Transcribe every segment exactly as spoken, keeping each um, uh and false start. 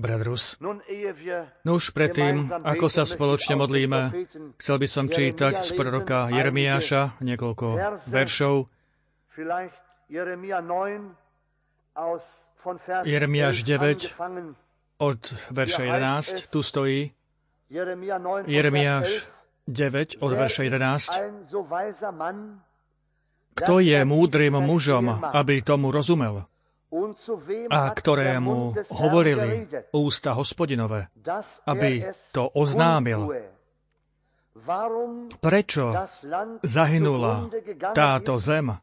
Bradrus. No už predtým, ako sa spoločne modlíme, chcel by som čítať z proroka Jeremiáša niekoľko veršov. Jeremiáš deväť od verša jedenásť, tu stojí. Jeremiáš deväť od verša jedenásť. Kto je múdrym mužom, aby tomu rozumel? A ktorému hovorili ústa Hospodinové, aby to oznámil. Prečo zahynula táto zem?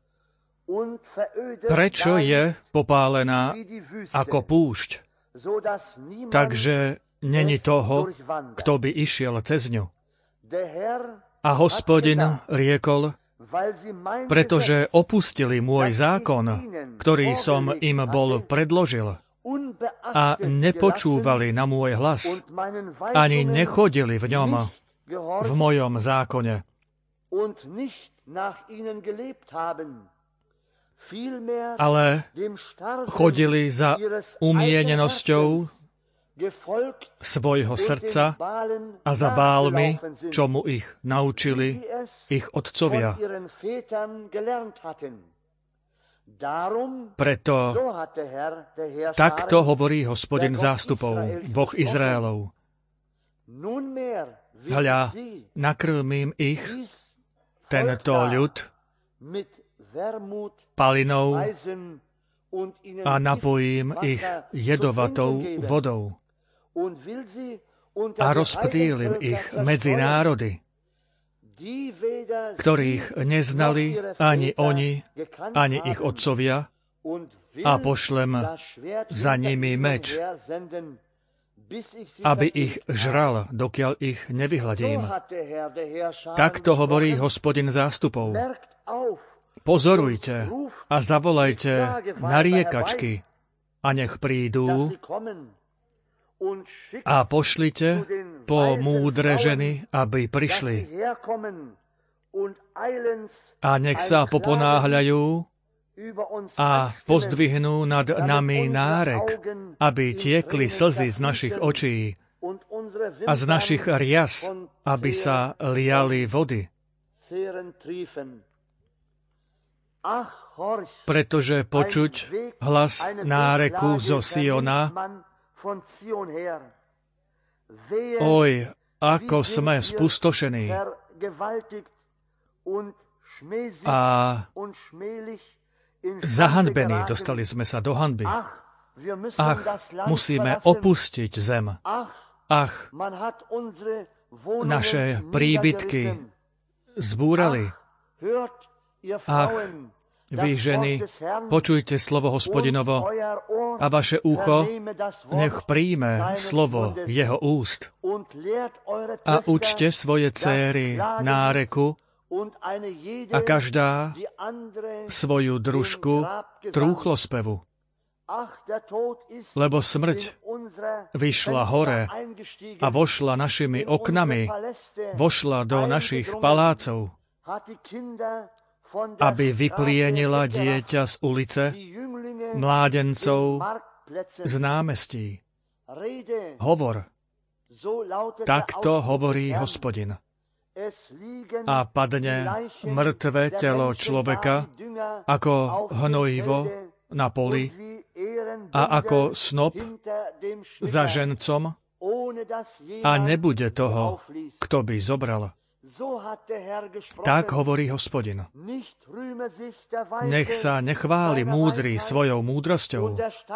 Prečo je popálená ako púšť? Takže není toho, kto by išiel cez ňu. A Hospodin riekol, pretože opustili môj zákon, ktorý som im bol predložil, a nepočúvali na môj hlas, ani nechodili v ňom, v mojom zákone. Ale chodili za umienenosťou svojho srdca a za bálmi, čo mu ich naučili ich otcovia. Preto takto hovorí Hospodin zástupov, Boh Izraelov. Hľa, nakrmím ich, tento ľud, palinou a napojím ich jedovatou vodou a rozptýlim ich medzi národy, ktorých neznali ani oni, ani ich otcovia, a pošlem za nimi meč, aby ich žral, dokiaľ ich nevyhladím. Takto hovorí Hospodin zástupov. Pozorujte a zavolajte nariekačky, a nech prídu, a pošlite po múdre ženy, aby prišli. A nech sa poponáhľajú a pozdvihnú nad nami nárek, aby tiekli slzy z našich očí a z našich rias, aby sa liali vody. Pretože počuť hlas náreku zo Siona, oj, ako sme spustošení a zahanbení, dostali sme sa do hanby. Ach, musíme opustiť zem. Ach, naše príbytky zbúrali. Ach, vy ženy, počujte slovo Hospodinovo a vaše ucho nech príjme slovo jeho úst. A učte svoje céry náreku a každá svoju družku trúchlospevu. Lebo smrť vyšla hore a vošla našimi oknami, vošla do našich palácov, aby vyplienila dieťa z ulice, mládencov z námestí. Hovor, takto hovorí Hospodin. A padne mŕtve telo človeka ako hnojivo na poli a ako snop za žencom, a nebude toho, kto by zobral. Tak hovorí Hospodin. Nech sa nechváli múdry svojou múdrosťou,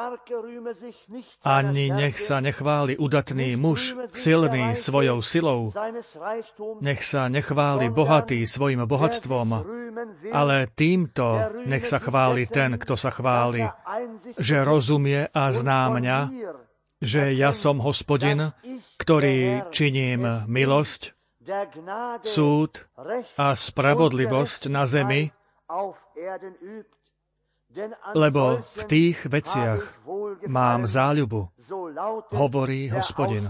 ani nech sa nechváli udatný muž, silný svojou silou, nech sa nechváli bohatý svojim bohatstvom, ale týmto nech sa chváli ten, kto sa chváli, že rozumie a zná mňa, že ja som Hospodin, ktorý činím milosť, súd a spravodlivosť na zemi, lebo v tých veciach mám záľubu, hovorí Hospodin.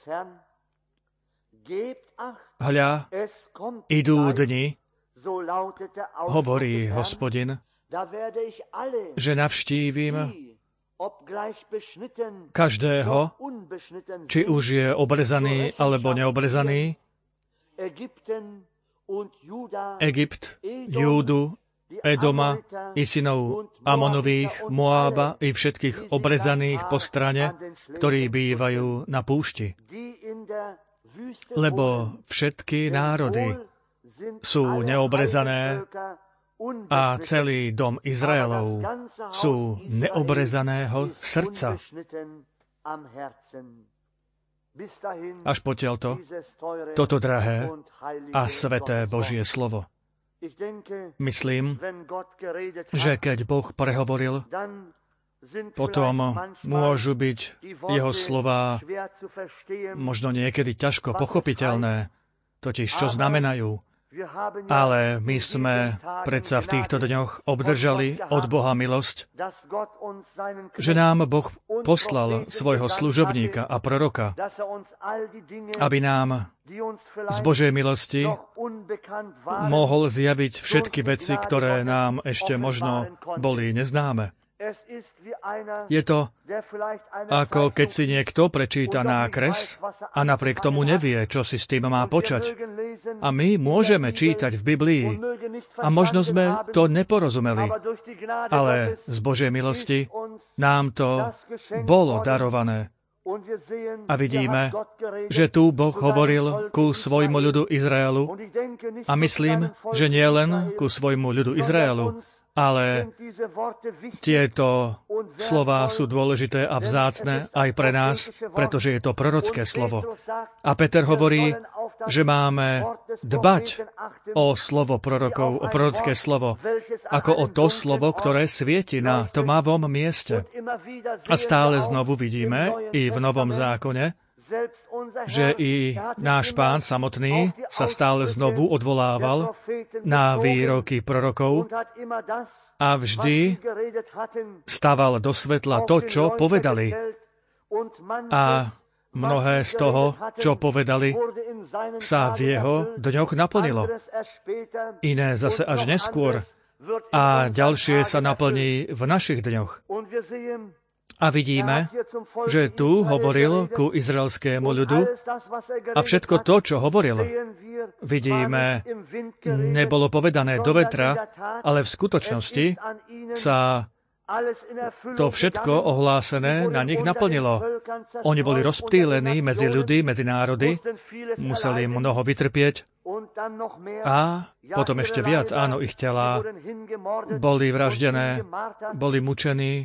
Hľa, idú dni, hovorí Hospodin, že navštívim každého, či už je obrezaný alebo neobrezaný, Egypt, Júdu, Edoma i synov Amonových, Moába i všetkých obrezaných po strane, ktorí bývajú na púšti. Lebo všetky národy sú neobrezané a celý dom Izraelov sú neobrezaného srdca. Až potiaľto toto drahé a sveté Božie slovo. Myslím, že keď Boh prehovoril, potom môžu byť jeho slová možno niekedy ťažko pochopiteľné, totiž čo znamenajú. Ale my sme predsa v týchto dňoch obdržali od Boha milosť, že nám Boh poslal svojho služobníka a proroka, aby nám z Božej milosti mohol zjaviť všetky veci, ktoré nám ešte možno boli neznáme. Je to, ako keď si niekto prečíta nákres a napriek tomu nevie, čo si s tým má počať. A my môžeme čítať v Biblii a možno sme to neporozumeli, ale z Božej milosti nám to bolo darované. A vidíme, že tu Boh hovoril ku svojmu ľudu Izraelu a myslím, že nie len ku svojmu ľudu Izraelu, ale tieto slová sú dôležité a vzácne aj pre nás, pretože je to prorocké slovo. A Peter hovorí, že máme dbať o slovo prorokov, o prorocké slovo, ako o to slovo, ktoré svieti na tmavom mieste. A stále znovu vidíme, i v Novom zákone, že i náš Pán samotný sa stále znovu odvolával na výroky prorokov a vždy stával do svetla to, čo povedali. A mnohé z toho, čo povedali, sa v jeho dňoch naplnilo. Iné zase až neskôr. A ďalšie sa naplní v našich dňoch. A vidíme, že tu hovoril ku izraelskému ľudu a všetko to, čo hovoril, vidíme, nebolo povedané do vetra, ale v skutočnosti sa to všetko ohlásené na nich naplnilo. Oni boli rozptýlení medzi ľudí, medzi národy, museli mnoho vytrpieť a potom ešte viac, áno, ich telá boli vraždené, boli mučení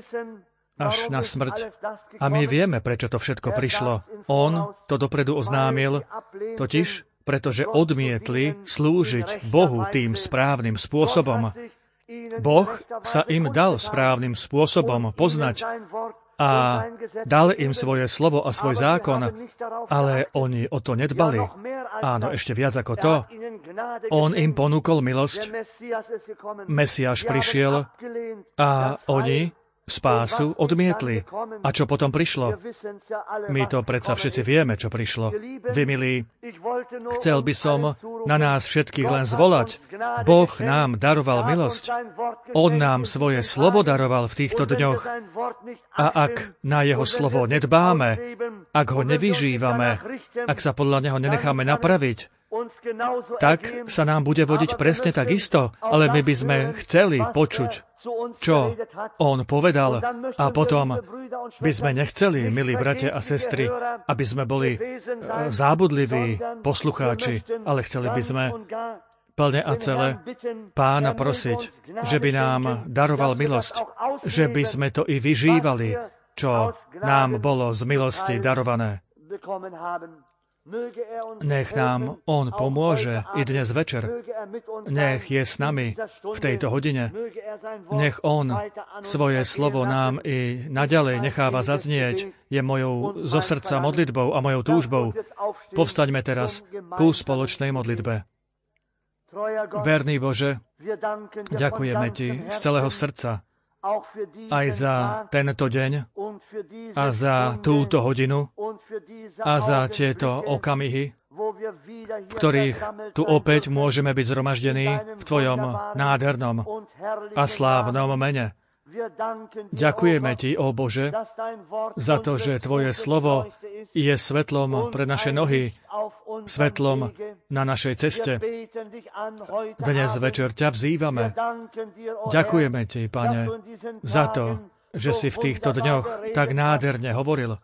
až na smrť. A my vieme, prečo to všetko prišlo. On to dopredu oznámil, totiž pretože odmietli slúžiť Bohu tým správnym spôsobom. Boh sa im dal správnym spôsobom poznať a dal im svoje slovo a svoj zákon, ale oni o to nedbali. Áno, ešte viac ako to. On im ponúkol milosť, Mesiáš prišiel a oni spásu odmietli. A čo potom prišlo? My to predsa všetci vieme, čo prišlo. Vy, milí, chcel by som na nás všetkých len zvolať. Boh nám daroval milosť. On nám svoje slovo daroval v týchto dňoch. A ak na jeho slovo nedbáme, ak ho nevyžívame, ak sa podľa neho nenecháme napraviť, tak sa nám bude vodiť presne tak isto, ale my by sme chceli počuť, čo on povedal, a potom by sme nechceli, milí bratia a sestry, aby sme boli zábudliví poslucháči, ale chceli by sme plne a celé Pána prosiť, že by nám daroval milosť, že by sme to i vyžívali, čo nám bolo z milosti darované. Nech nám on pomôže i dnes večer. Nech je s nami v tejto hodine. Nech on svoje slovo nám i naďalej necháva zaznieť. Je mojou zo srdca modlitbou a mojou túžbou. Povstaňme teraz ku spoločnej modlitbe. Verný Bože, ďakujeme Ti z celého srdca aj za tento deň a za túto hodinu a za tieto okamihy, v ktorých tu opäť môžeme byť zhromaždení v Tvojom nádhernom a slávnom mene. Ďakujeme Ti, ó Bože, za to, že Tvoje slovo je svetlom pre naše nohy, svetlom na našej ceste. Dnes večer ťa vzývame. Ďakujeme Ti, Pane, za to, že si v týchto dňoch tak nádherne hovoril.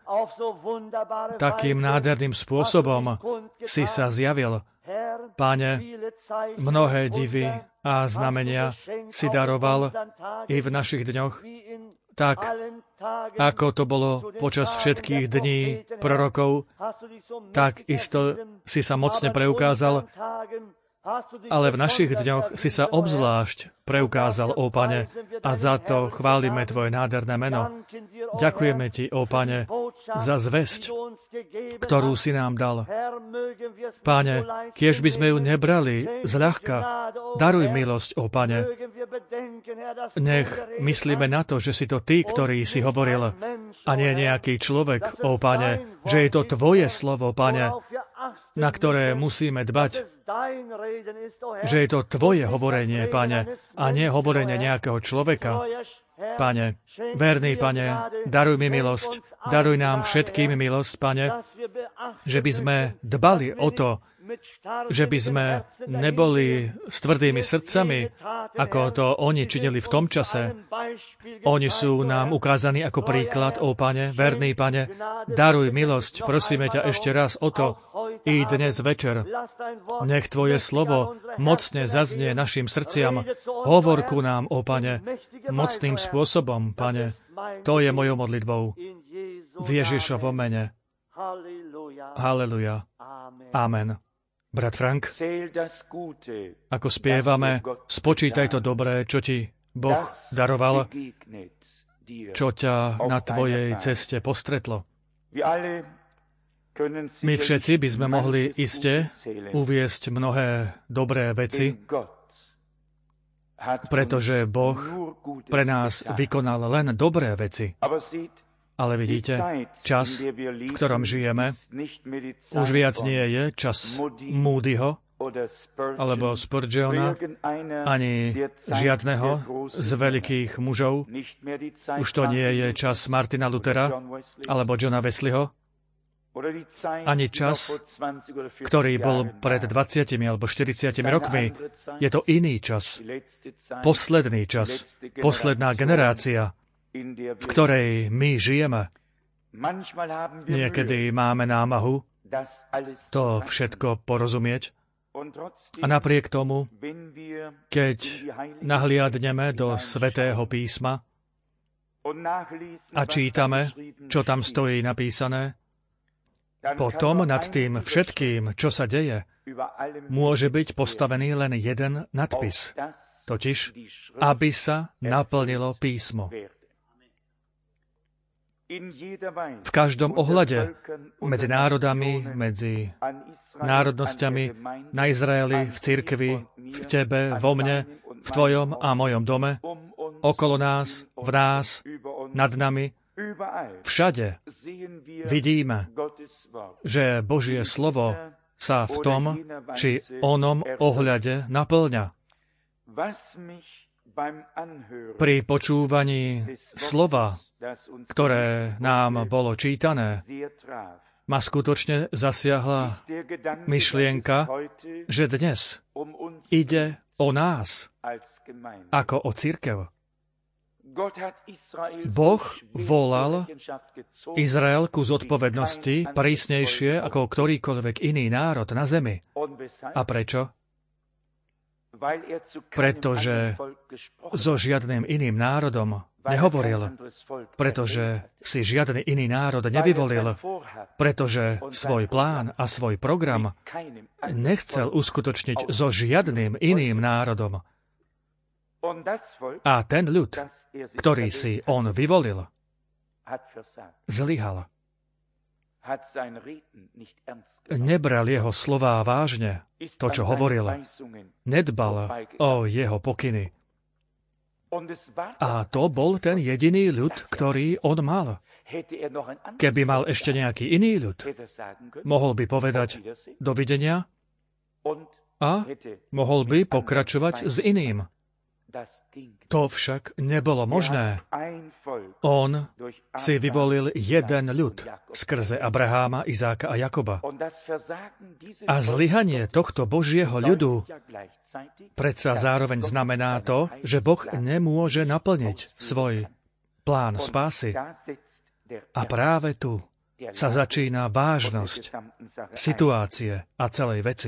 Takým nádherným spôsobom si sa zjavil. Páne, mnohé divy a znamenia si daroval i v našich dňoch, tak ako to bolo počas všetkých dní prorokov, tak isto si sa mocne preukázal, ale v našich dňoch si sa obzvlášť preukázal, ó Pane, a za to chválime Tvoje nádherné meno. Ďakujeme Ti, ó Pane, za zvesť, ktorú si nám dal. Páne, kiež by sme ju nebrali zľahka, daruj milosť, ó Pane. Nech myslíme na to, že si to Ty, ktorý si hovoril, a nie nejaký človek, ó Pane, že je to Tvoje slovo, Pane, na ktoré musíme dbať, že je to Tvoje hovorenie, Pane, a nie hovorenie nejakého človeka. Pane, verný Pane, daruj mi milosť, daruj nám všetkým milosť, Pane, že by sme dbali o to, že by sme neboli s tvrdými srdcami, ako to oni činili v tom čase. Oni sú nám ukázaní ako príklad, ó Pane, verný Pane, daruj milosť, prosíme ťa ešte raz o to, i dnes večer. Nech Tvoje slovo mocne zaznie našim srdciam. Hovor ku nám, ó Pane, mocným spôsobom, Pane. To je mojou modlitbou. V Ježišovom mene. Haleluja. Amen. Brat Frank, ako spievame, spočítaj to dobré, čo ti Boh daroval, čo ťa na tvojej ceste postretlo. My všetci by sme mohli iste uviesť mnohé dobré veci, pretože Boh pre nás vykonal len dobré veci. Ale vidíte, čas, v ktorom žijeme, už viac nie je čas Moodyho alebo Spurgeona, ani žiadneho z veľkých mužov. Už to nie je čas Martina Luthera alebo Johna Wesleyho, ani čas, ktorý bol pred dvadsiatimi alebo štyridsiatimi rokmi. Je to iný čas, posledný čas, posledná generácia, v ktorej my žijeme. Niekedy máme námahu to všetko porozumieť. A napriek tomu, keď nahliadneme do Svätého písma a čítame, čo tam stojí napísané, potom nad tým všetkým, čo sa deje, môže byť postavený len jeden nadpis, totiž, aby sa naplnilo písmo. V každom ohľade, medzi národami, medzi národnosťami, na Izraeli, v cirkvi, v tebe, vo mne, v tvojom a mojom dome, okolo nás, v nás, nad nami, všade vidíme, že Božie slovo sa v tom, či onom ohľade naplňa. Pri počúvaní slova, ktoré nám bolo čítané, ma skutočne zasiahla myšlienka, že dnes ide o nás ako o cirkev. Boh volal Izrael ku zodpovednosti prísnejšie ako ktorýkoľvek iný národ na zemi. A prečo? Pretože so žiadnym iným národom nehovoril, pretože si žiadny iný národ nevyvolil, pretože svoj plán a svoj program nechcel uskutočniť so žiadnym iným národom. A ten ľud, ktorý si on vyvolil, zlyhal. Nebral jeho slová vážne, to, čo hovoril. Nedbal o jeho pokyny. A to bol ten jediný ľud, ktorý on mal. Keby mal ešte nejaký iný ľud, mohol by povedať dovidenia a mohol by pokračovať s iným. To však nebolo možné. On si vyvolil jeden ľud skrze Abraháma, Izáka a Jakoba. A zlyhanie tohto Božieho ľudu predsa zároveň znamená to, že Boh nemôže naplniť svoj plán spásy. A práve tu sa začína vážnosť situácie a celej veci.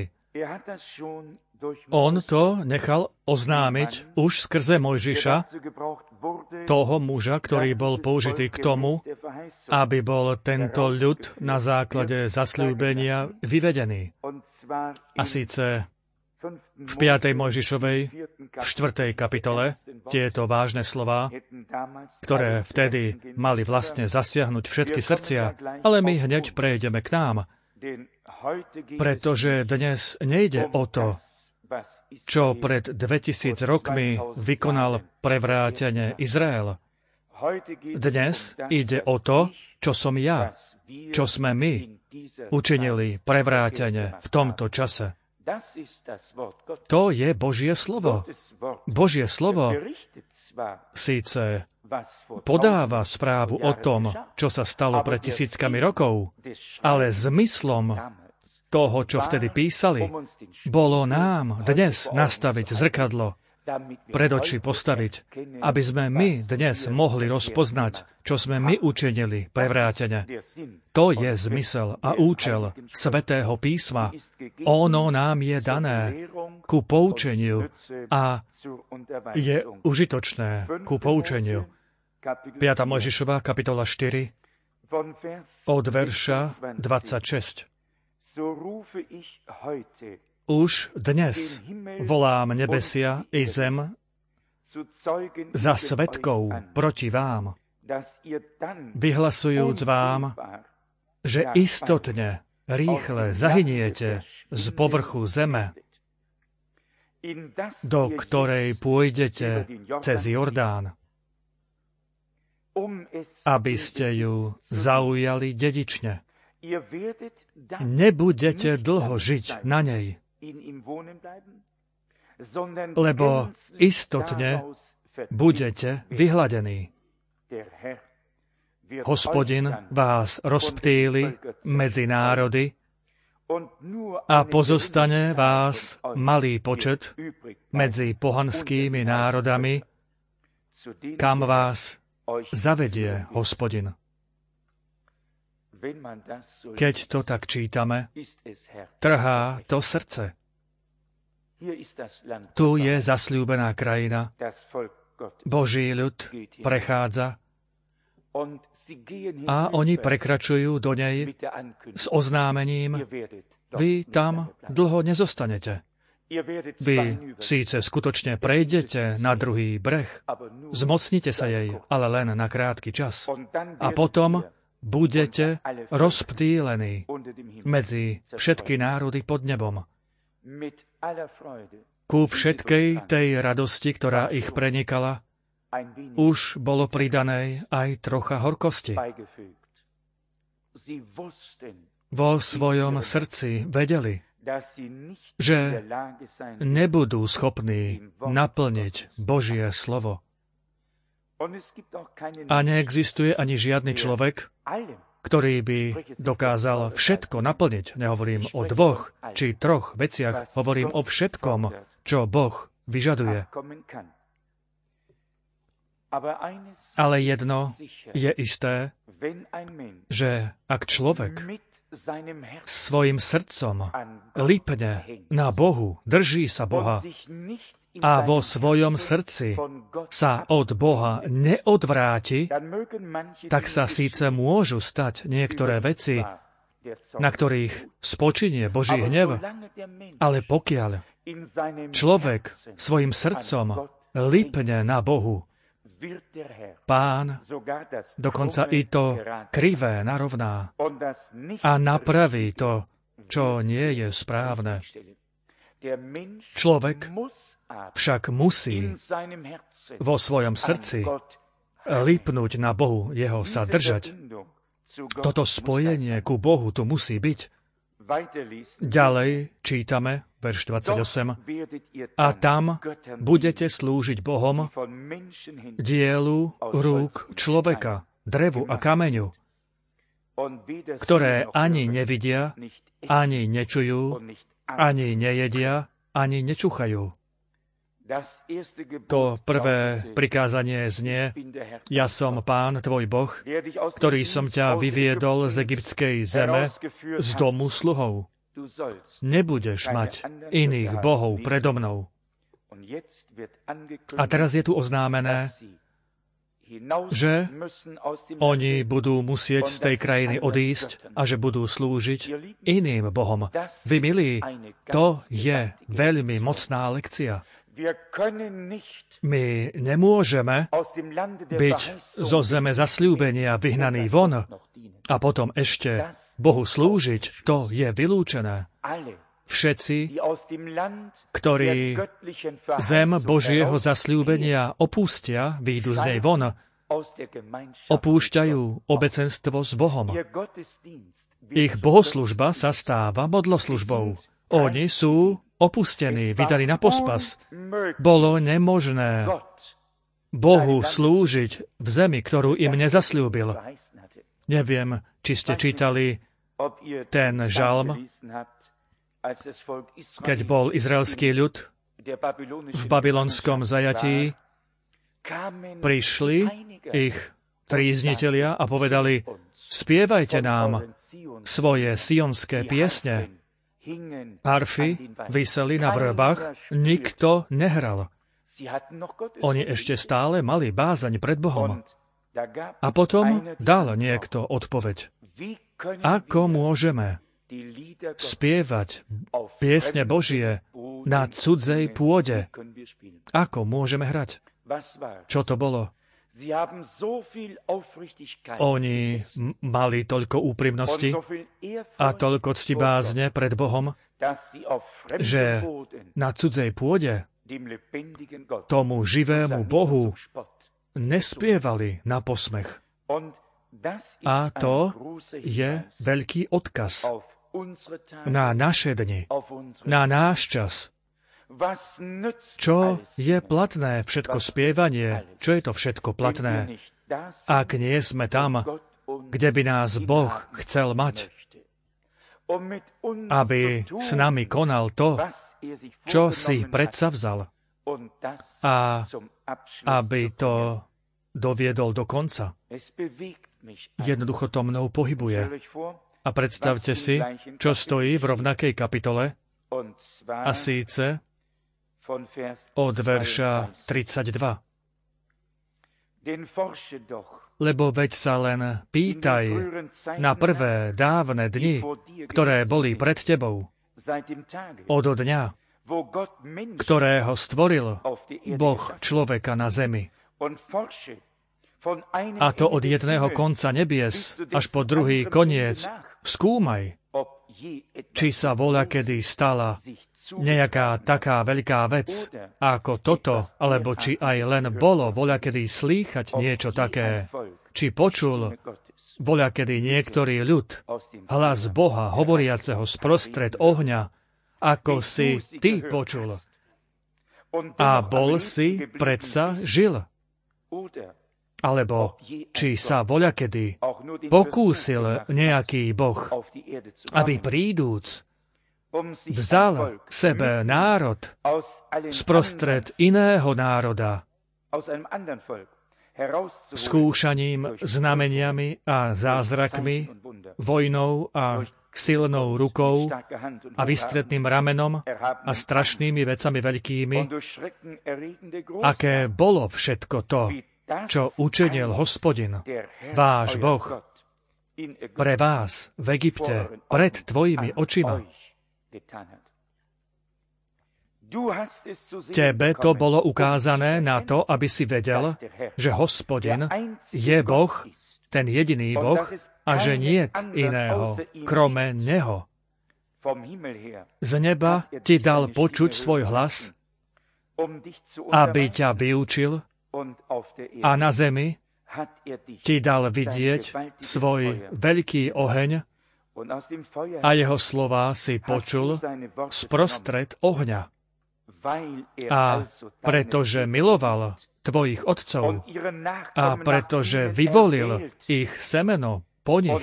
On to nechal oznámiť už skrze Mojžiša, toho muža, ktorý bol použitý k tomu, aby bol tento ľud na základe zasľúbenia vyvedený. A síce v piatej Mojžišovej, v štvrtej kapitole, tieto vážne slová, ktoré vtedy mali vlastne zasiahnuť všetky srdcia, ale my hneď prejdeme k nám, pretože dnes nejde o to, čo pred dvetisíc rokmi vykonal prevrátenie Izrael. Dnes ide o to, čo som ja, čo sme my učinili prevrátenie v tomto čase. To je Božie slovo. Božie slovo síce podáva správu o tom, čo sa stalo pred tisíckami rokov, ale zmyslom toho, čo vtedy písali, bolo nám dnes nastaviť zrkadlo, pred oči postaviť, aby sme my dnes mohli rozpoznať, čo sme my učinili prevrátene. To je zmysel a účel Svätého písma. Ono nám je dané ku poučeniu a je užitočné ku poučeniu. piata Mojžišova, kapitola štyri, od verša dvadsaťšesť. Už dnes volám nebesia i zem za svedkov proti vám, vyhlasujúc vám, že istotne rýchle zahyniete z povrchu zeme, do ktorej pôjdete cez Jordán, aby ste ju zaujali dedične. Nebudete dlho žiť na nej, lebo istotne budete vyhladení. Hospodin vás rozptýli medzi národy a pozostane vás malý počet medzi pohanskými národami, kam vás zavedie Hospodin. Keď to tak čítame, trhá to srdce. Tu je zasľúbená krajina, Boží ľud prechádza a oni prekračujú do nej s oznámením: vy tam dlho nezostanete. Vy síce skutočne prejdete na druhý breh, zmocnite sa jej, ale len na krátky čas. A potom budete rozptýlení medzi všetky národy pod nebom. Ku všetkej tej radosti, ktorá ich prenikala, už bolo pridané aj trocha horkosti. Vo svojom srdci vedeli, že nebudú schopní naplniť Božie slovo. A neexistuje ani žiadny človek, ktorý by dokázal všetko naplniť. Nehovorím o dvoch či troch veciach, hovorím o všetkom, čo Boh vyžaduje. Ale jedno je isté, že ak človek svojim srdcom lipne na Bohu, drží sa Boha a vo svojom srdci sa od Boha neodvráti, tak sa síce môžu stať niektoré veci, na ktorých spočinie Boží hnev, ale pokiaľ človek svojim srdcom lipne na Bohu, Pán dokonca i to krivé narovná a napraví to, čo nie je správne. Človek však musí vo svojom srdci lipnúť na Bohu, jeho sa držať. Toto spojenie ku Bohu tu musí byť. Ďalej čítame, verš dvadsaťosem. A tam budete slúžiť Bohom, dielu rúk človeka, drevu a kameňu, ktoré ani nevidia, ani nečujú, ani nejedia, ani nečuchajú. To prvé prikázanie znie: Ja som Pán, tvoj Boh, ktorý som ťa vyviedol z egyptskej zeme, z domu sluhov. Nebudeš mať iných bohov predo mnou. A teraz je tu oznámené, že oni budú musieť z tej krajiny odísť a že budú slúžiť iným bohom. Vy, milí, to je veľmi mocná lekcia. My nemôžeme byť zo zeme zasľúbenia vyhnaný von a potom ešte Bohu slúžiť. To je vylúčené. Všetci, ktorí zem Božieho zasľúbenia opustia, výjdu z nej von, opúšťajú obecenstvo s Bohom. Ich bohoslužba sa stáva modloslužbou. Oni sú opustení, vydaní na pospas. Bolo nemožné Bohu slúžiť v zemi, ktorú im nezasľúbil. Neviem, či ste čítali ten žalm, keď bol izraelský ľud v babylonskom zajatí, prišli ich tríznitelia a povedali: Spievajte nám svoje sionské piesne. Harfy viseli na vrbách, nikto nehral. Oni ešte stále mali bázaň pred Bohom. A potom dal niekto odpoveď. Ako môžeme spievať piesne Božie na cudzej pôde? Ako môžeme hrať? Čo to bolo? Oni mali toľko úprimnosti a toľko ctibázne pred Bohom, že na cudzej pôde tomu živému Bohu nespievali na posmech. A to je veľký odkaz na naše dni, na náš čas. Čo je platné všetko spievanie? Čo je to všetko platné? Ak nie sme tam, kde by nás Boh chcel mať, aby s nami konal to, čo si predsavzal, a aby to doviedol do konca. Jednoducho to mnou pohybuje. A predstavte si, čo stojí v rovnakej kapitole, a síce od verša tridsaťdva. Lebo veď sa len pýtaj na prvé dávne dni, ktoré boli pred tebou, od dňa, ktorého stvoril Boh človeka na zemi. A to od jedného konca nebies až po druhý koniec. Skúmaj, či sa voľakedy stala nejaká taká veľká vec ako toto, alebo či aj len bolo voľakedy slýchať niečo také, či počul voľakedy niektorý ľud hlas Boha hovoriaceho sprostred ohňa, ako si ty počul. A bol si predsa žil. Alebo či sa voľakedy pokúsil nejaký Boh, aby prídúc vzal sebe národ sprostred iného národa skúšaním, znameniami a zázrakmi, vojnou a silnou rukou a vystretným ramenom a strašnými vecami veľkými, aké bolo všetko to, čo učinil Hospodin, váš Boh, pre vás v Egypte, pred tvojimi očima. Tebe to bolo ukázané na to, aby si vedel, že Hospodin je Boh, ten jediný Boh, a že niet iného, krome Neho. Z neba ti dal počuť svoj hlas, aby ťa vyučil, a na zemi ti dal vidieť svoj veľký oheň a jeho slová si počul sprostred ohňa. A pretože miloval tvojich otcov a pretože vyvolil ich semeno po nich,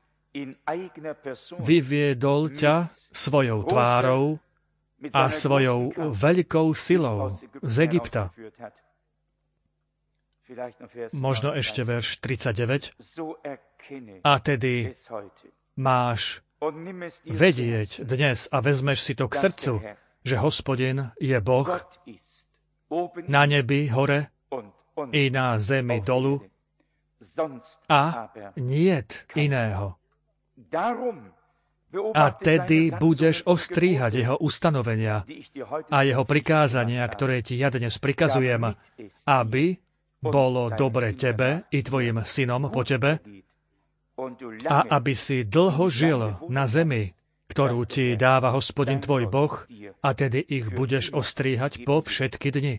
vyviedol ťa svojou tvárou a svojou veľkou silou z Egypta. Možno ešte verš tridsaťdeväť. A tedy máš vedieť dnes a vezmeš si to k srdcu, že Hospodin je Boh na nebi hore i na zemi dolu a niet iného. A tedy budeš ostríhať jeho ustanovenia a jeho prikázania, ktoré ti ja dnes prikazujem, aby bolo dobre tebe i tvojim synom po tebe a aby si dlho žil na zemi, ktorú ti dáva Hospodin tvoj Boh, a tedy ich budeš ostríhať po všetky dni.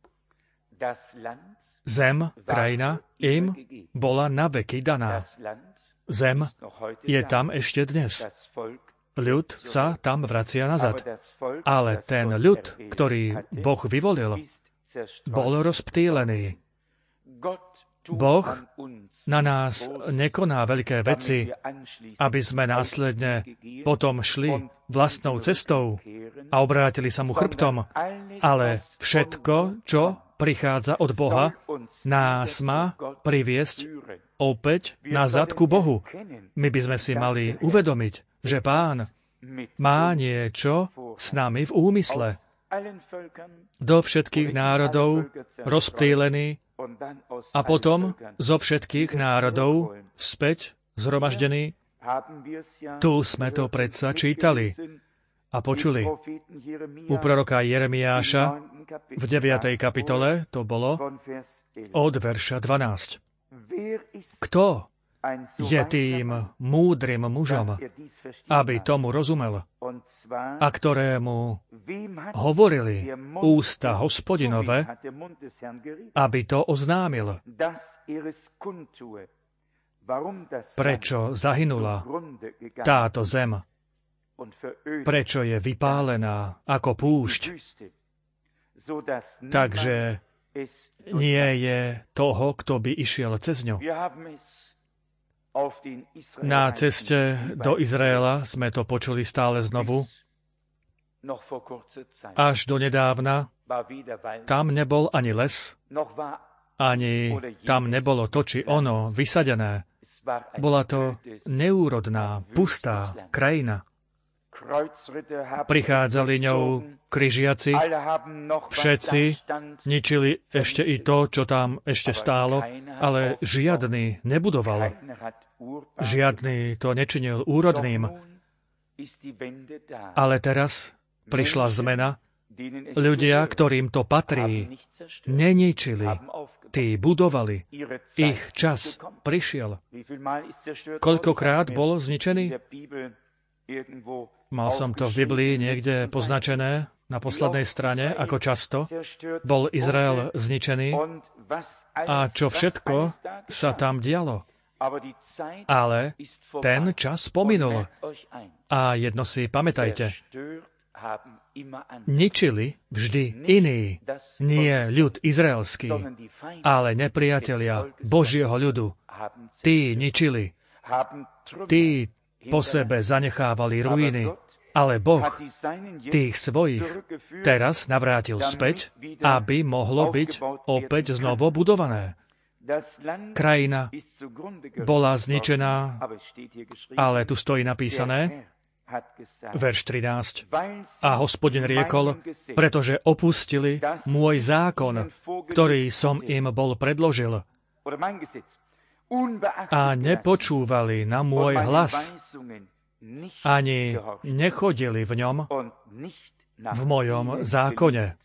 Zem, krajina, im bola na veky daná. Zem je tam ešte dnes. Ľud sa tam vracia nazad. Ale ten ľud, ktorý Boh vyvolil, bol rozptýlený. Boh na nás nekoná veľké veci, aby sme následne potom šli vlastnou cestou a obrátili sa mu chrbtom, ale všetko, čo prichádza od Boha, nás má priviesť opäť nazad ku Bohu. My by sme si mali uvedomiť, že Pán má niečo s nami v úmysle. Do všetkých národov rozptýlený a potom zo všetkých národov späť zhromaždený. Tu sme to predsa čítali a počuli. U proroka Jeremiáša v deviatej kapitole to bolo od verša dvanásť. Kto je tým múdrym mužom, aby tomu rozumel, a ktorému hovorili ústa Hospodinove, aby to oznámil, prečo zahynula táto zem, prečo je vypálená ako púšť, takže nie je toho, kto by išiel cez ňu. Na ceste do Izraela sme to počuli stále znovu. Až do nedávna tam nebol ani les, ani tam nebolo to či ono vysadené. Bola to neúrodná, pustá krajina. Prichádzali ňou križiaci, všetci ničili ešte i to, čo tam ešte stálo, ale žiadny nebudoval. Žiadny to nečinil úrodným. Ale teraz prišla zmena. Ľudia, ktorým to patrí, neničili, tí budovali. Ich čas prišiel. Koľkokrát bol zničený? Mal som to v Biblii niekde poznačené na poslednej strane, ako často bol Izrael zničený a čo všetko sa tam dialo. Ale ten čas pominul. A jedno si pamätajte. Ničili vždy iní, nie ľud izraelský, ale nepriatelia Božieho ľudu. Tí ničili. Tí po sebe zanechávali ruiny, ale Boh tých svojich teraz navrátil späť, aby mohlo byť opäť znovu budované. Krajina bola zničená, ale tu stojí napísané, verš trinásť. A Hospodin riekol, pretože opustili môj zákon, ktorý som im bol predložil, a nepočúvali na môj hlas, ani nechodili v ňom, v mojom zákone.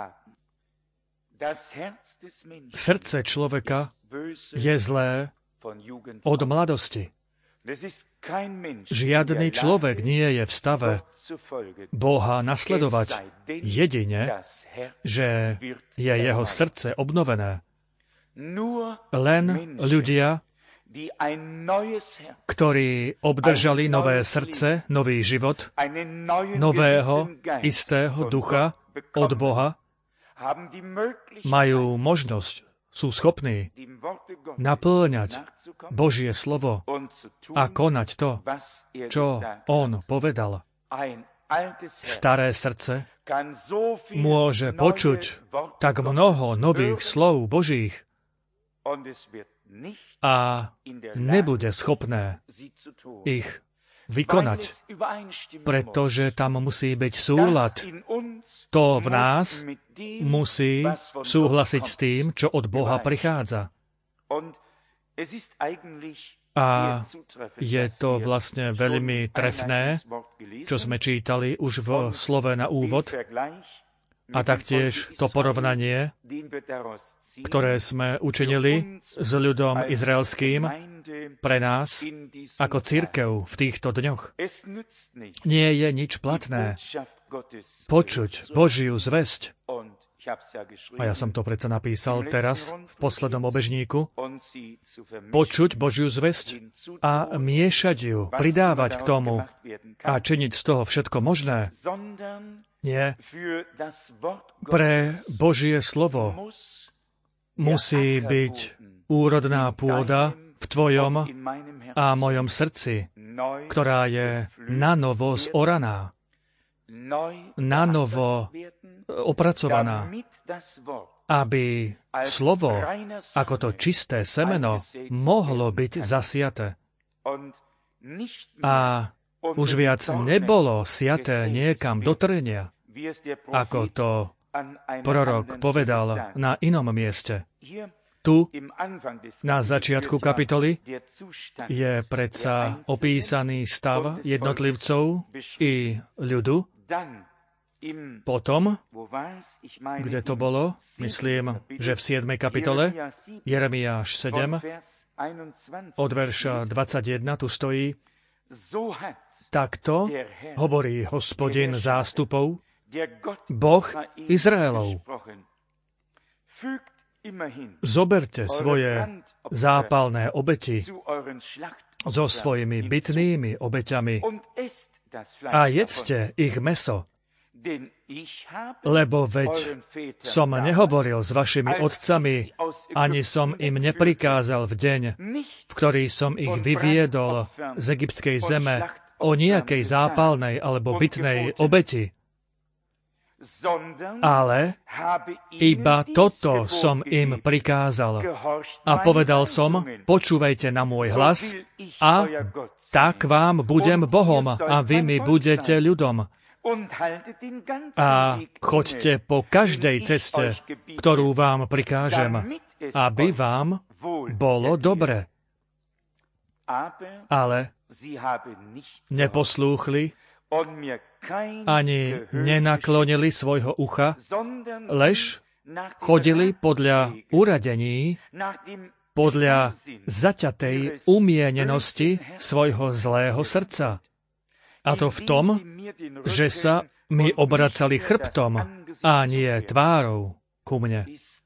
Srdce človeka je zlé od mladosti. Žiadny človek nie je v stave Boha nasledovať, jedine, že je jeho srdce obnovené. Len ľudia, ktorí obdržali nové srdce, nový život, nového, istého ducha od Boha, majú možnosť, sú schopní naplňať Božie slovo a konať to, čo on povedal. Staré srdce môže počuť tak mnoho nových slov Božích a nebude schopné ich vykonať, pretože tam musí byť súlad. To v nás musí súhlasiť s tým, čo od Boha prichádza. A je to vlastne veľmi trefné, čo sme čítali už v slove na úvod, a taktiež to porovnanie, ktoré sme učinili s ľudom izraelským pre nás ako cirkev v týchto dňoch. Nie je nič platné počuť Božiu zvesť. A ja som to predsa napísal teraz v poslednom obežníku. Počuť Božiu zvesť a miešať ju, pridávať k tomu a činiť z toho všetko možné. Nie. Pre Božie slovo musí byť úrodná pôda v tvojom a mojom srdci, ktorá je nanovo zoraná, nanovo opracovaná, aby slovo, ako to čisté semeno, mohlo byť zasiaté. A už viac nebolo siaté niekam do trenia, ako to prorok povedal na inom mieste. Tu, na začiatku kapitoly, je predsa opísaný stav jednotlivcov i ľudu. Potom, kde to bolo, myslím, že v siedmej kapitole, Jeremiáš sedem, od verša dvadsaťjeden, tu stojí: takto hovorí Hospodin zástupov, Boh Izraelov. Zoberte svoje zápalné obeti so svojimi bytnými obeťami a jedzte ich mäso, lebo veď som nehovoril s vašimi otcami, ani som im neprikázal v deň, v ktorý som ich vyviedol z egyptskej zeme, o nejakej zápalnej alebo bytnej obeti. Ale iba toto som im prikázal. A povedal som: počúvajte na môj hlas a tak vám budem Bohom a vy mi budete ľudom. A choďte po každej ceste, ktorú vám prikážem, aby vám bolo dobre. Ale neposlúchli ani nenaklonili svojho ucha, lež chodili podľa uradení, podľa zaťatej umienenosti svojho zlého srdca. A to v tom, že sa mi obracali chrbtom a nie tvárou ku mne.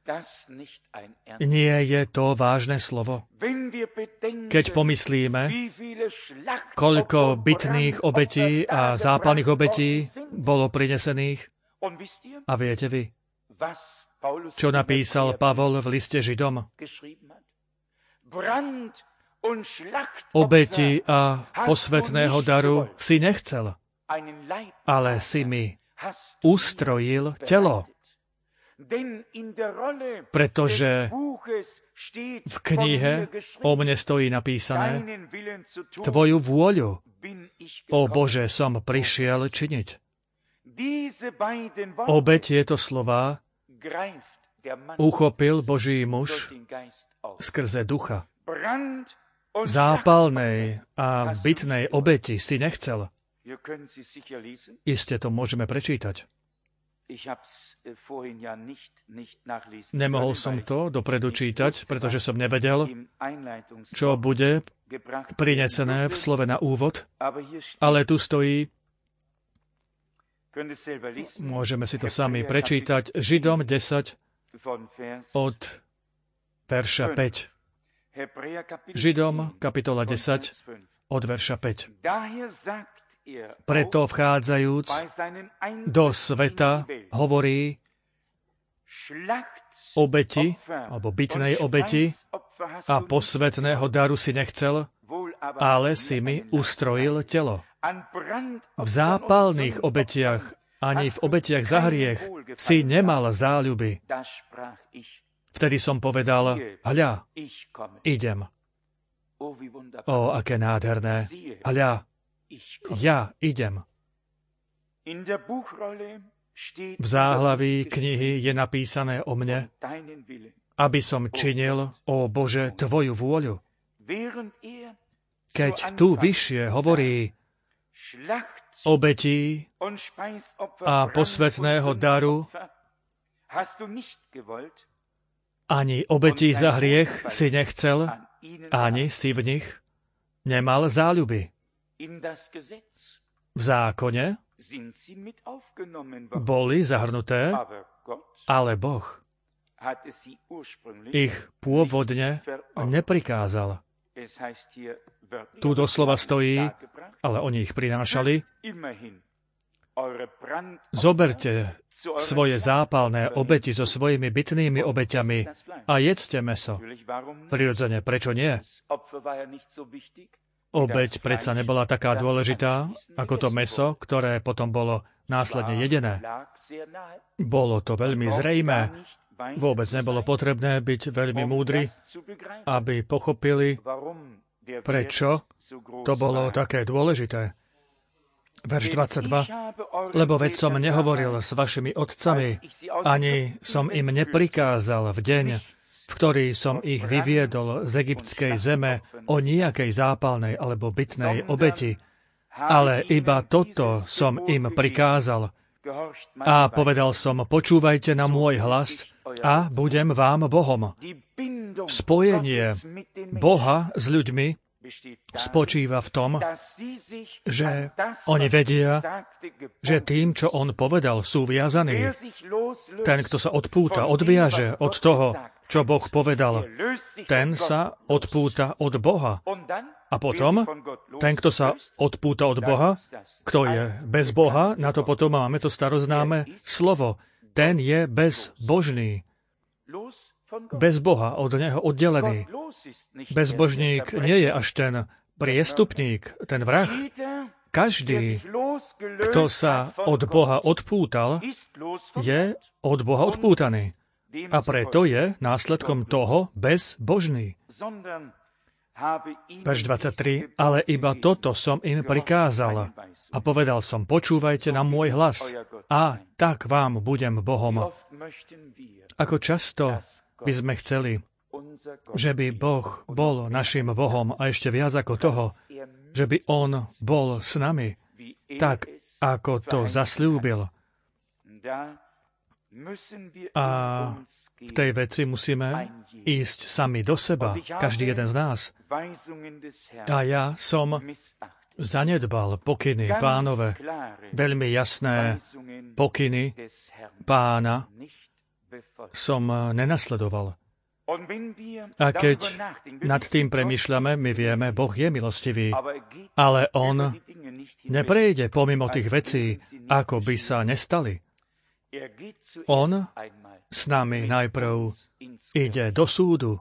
Nie je to vážne slovo. Keď pomyslíme, koľko bytných obetí a zápalných obetí bolo prinesených, a viete vy, čo napísal Pavol v liste Židom? Obeti a posvätného daru si nechcel, ale si mi ustrojil telo. Pretože v knihe o mne stojí napísané: tvoju vôľu, ó Bože, som prišiel činiť. Obe tieto slová uchopil Boží muž skrze ducha. Zápalnej a bytnej obeti si nechcel. Iste to môžeme prečítať. Nemohol som to dopredu čítať, pretože som nevedel, čo bude prinesené v slove na úvod, ale tu stojí, môžeme si to sami prečítať, Židom desať od verša päť. Židom, kapitola desať, od verša päť. Preto vchádzajúc do sveta hovorí, obeti, alebo bytnej obeti a posvätného daru si nechcel, ale si mi ustrojil telo. V zápalných obetiach ani v obetiach za hriech si nemal záľuby. Vtedy som povedal, hľa, idem. O, aké nádherné. Hľa, ja idem. V záhlaví knihy je napísané o mne, aby som činil, ó Bože, Tvoju vôľu. Keď tu vyššie hovorí obetí a posvätného daru, ani obetí za hriech si nechcel, ani si v nich nemal záľuby. V zákone boli zahrnuté, ale Boh ich pôvodne neprikázal. Tu doslova stojí, ale oni ich prinášali. Zoberte svoje zápalné obeti so svojimi bytnými obeťami a jedzte mäso. Prirodzene, prečo nie? Obeť predsa nebola taká dôležitá, ako to mäso, ktoré potom bolo následne jedené. Bolo to veľmi zrejmé. Vôbec nebolo potrebné byť veľmi múdry, aby pochopili, prečo to bolo také dôležité. Verš dvadsaťdva. Lebo veď som nehovoril s vašimi otcami, ani som im neprikázal v deň, v ktorý som ich vyviedol z egyptskej zeme o nejakej zápalnej alebo bytnej obeti, ale iba toto som im prikázal. A povedal som, počúvajte na môj hlas a budem vám Bohom. Spojenie Boha s ľuďmi spočíva v tom, že oni vedia, že tým, čo on povedal, sú viazaní. Ten, kto sa odpúta, odviaže od toho, čo Boh povedal, ten sa odpúta od Boha. A potom, ten, kto sa odpúta od Boha, kto je bez Boha, na to potom máme to staroznáme slovo, ten je bezbožný. Bez Boha, od Neho oddelený. Bezbožník nie je až ten priestupník, ten vrah. Každý, kto sa od Boha odpútal, je od Boha odpútaný. A preto je následkom toho bezbožný. Verš dvadsaťtri. Ale iba toto som im prikázal. A povedal som, počúvajte na môj hlas. A tak vám budem Bohom. Ako často by sme chceli, že by Boh bol našim Bohom a ešte viac ako toho, že by On bol s nami, tak ako to zasľúbil. A v tej veci musíme ísť sami do seba, každý jeden z nás. A ja som zanedbal pokyny Pánove, veľmi jasné pokyny Pána som nenasledoval. A keď nad tým premýšľame, my vieme, Boh je milostivý, ale On neprejde pomimo tých vecí, ako by sa nestali. On s nami najprv ide do súdu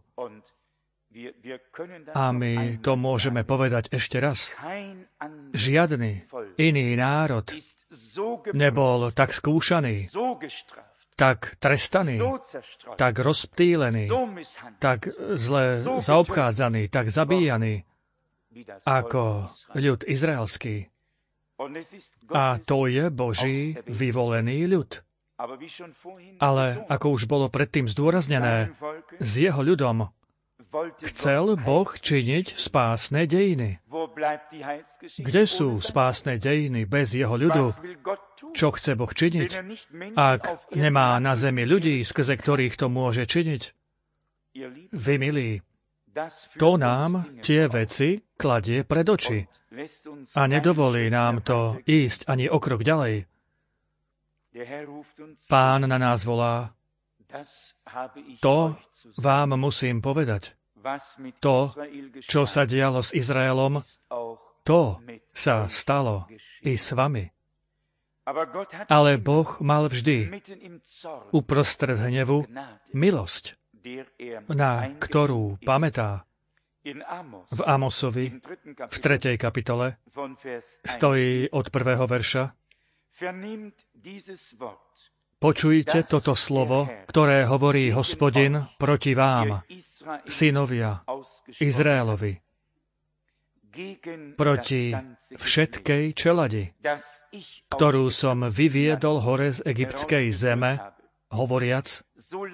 a my to môžeme povedať ešte raz. Žiadny iný národ nebol tak skúšaný, tak trestaný, tak rozptýlený, tak zle zaobchádzaný, tak zabíjaný, ako ľud izraelský. A to je Boží vyvolený ľud. Ale, ako už bolo predtým zdôraznené, s jeho ľudom chcel Boh činiť spásne dejiny. Kde sú spásne dejiny bez jeho ľudu? Čo chce Boh činiť, ak nemá na zemi ľudí, skrze ktorých to môže činiť? Vy, milí, to nám tie veci kladie pred oči a nedovolí nám to ísť ani o krok ďalej. Pán na nás volá, to vám musím povedať. To, čo sa dialo s Izraelom, to sa stalo i s vami. Ale Boh mal vždy uprostred hnevu milosť, na ktorú pamätá. V Amosovi, v tretej kapitole, stojí od prvého verša: Počujte toto slovo, ktoré hovorí Hospodin proti vám, synovia Izraelovi, proti všetkej čeladi, ktorú som vyviedol hore z egyptskej zeme, hovoriac: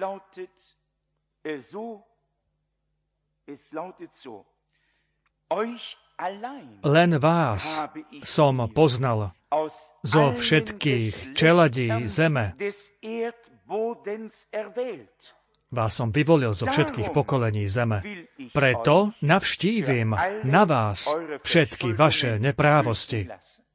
Len vás som poznal zo všetkých čeladí zeme. Vás som vyvolil zo všetkých pokolení zeme. Preto navštívim na vás všetky vaše neprávosti.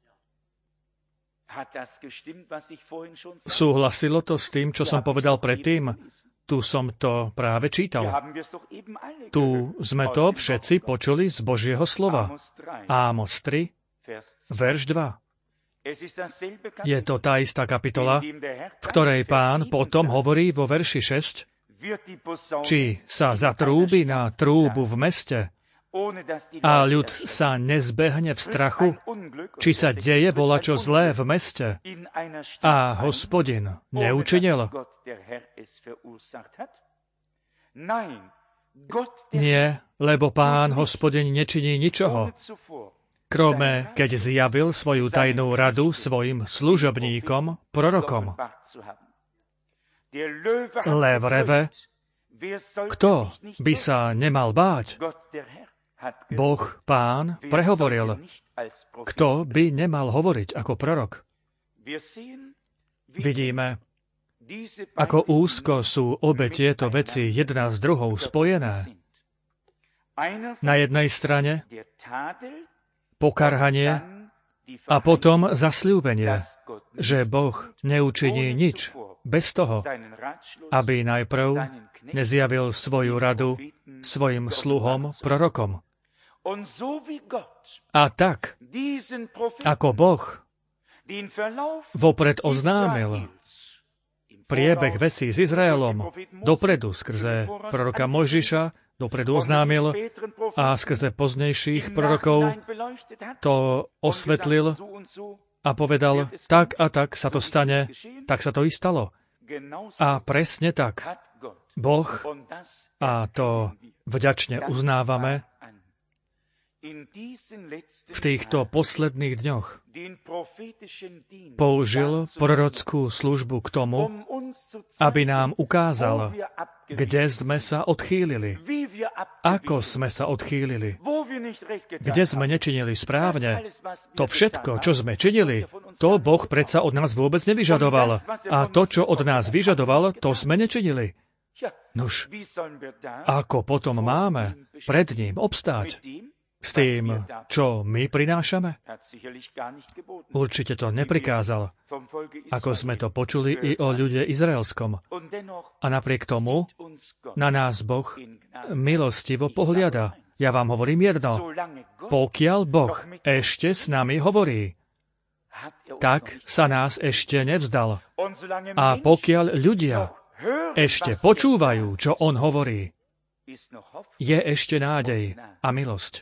Súhlasilo to s tým, čo som povedal predtým? Tu som to práve čítal. Tu sme to všetci počuli z Božieho slova. Ámos tri, verš dva. Je to tá istá kapitola, v ktorej Pán potom hovorí vo verši šesť, či sa zatrúbi na trúbu v meste a ľud sa nezbehne v strachu, či sa deje volačo zlé v meste a Hospodin neučinil. Nie, lebo Pán Hospodin nečiní ničoho, krome keď zjavil svoju tajnú radu svojim služobníkom, prorokom. Lev reve, kto by sa nemal báť? Boh, Pán, prehovoril. Kto by nemal hovoriť ako prorok? Vidíme, ako úzko sú obe tieto veci jedna s druhou spojené. Na jednej strane pokarhanie a potom zasľúbenie, že Boh neučiní nič bez toho, aby najprv nezjavil svoju radu svojim sluhom, prorokom. A tak, ako Boh vopred oznámil priebeh vecí s Izraelom dopredu skrze proroka Mojžiša, dopredu oznámil a skrze poznejších prorokov to osvetlil a povedal, tak a tak sa to stane, tak sa to i stalo. A presne tak Boh, a to vďačne uznávame, v týchto posledných dňoch použil prorockú službu k tomu, aby nám ukázal, kde sme sa odchýlili, ako sme sa odchýlili, kde sme nečinili správne. To všetko, čo sme činili, to Boh predsa od nás vôbec nevyžadoval. A to, čo od nás vyžadoval, to sme nečinili. Nuž, ako potom máme pred ním obstáť? S tým, čo my prinášame? Určite to neprikázal, ako sme to počuli i o ľude izraelskom. A napriek tomu na nás Boh milostivo pohliada. Ja vám hovorím jedno. Pokiaľ Boh ešte s nami hovorí, tak sa nás ešte nevzdal. A pokiaľ ľudia ešte počúvajú, čo on hovorí, je ešte nádej a milosť.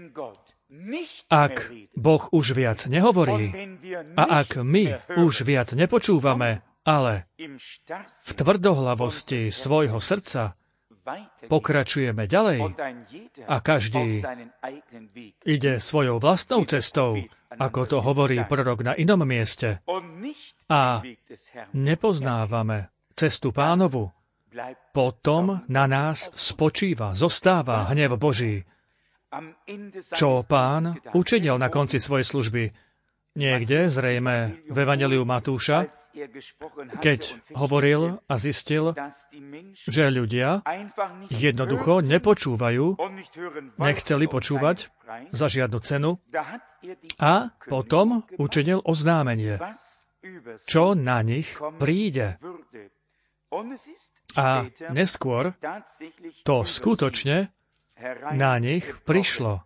Ak Boh už viac nehovorí a ak my už viac nepočúvame, ale v tvrdohlavosti svojho srdca pokračujeme ďalej a každý ide svojou vlastnou cestou, ako to hovorí prorok na inom mieste, a nepoznávame cestu Pánovu, potom na nás spočíva, zostáva hnev Boží. Čo Pán učinil na konci svojej služby? Niekde, zrejme v Evanjeliu Matúša, keď hovoril a zistil, že ľudia jednoducho nepočúvajú, nechceli počúvať za žiadnu cenu, a potom učinil oznámenie, čo na nich príde. A neskôr to skutočne na nich prišlo.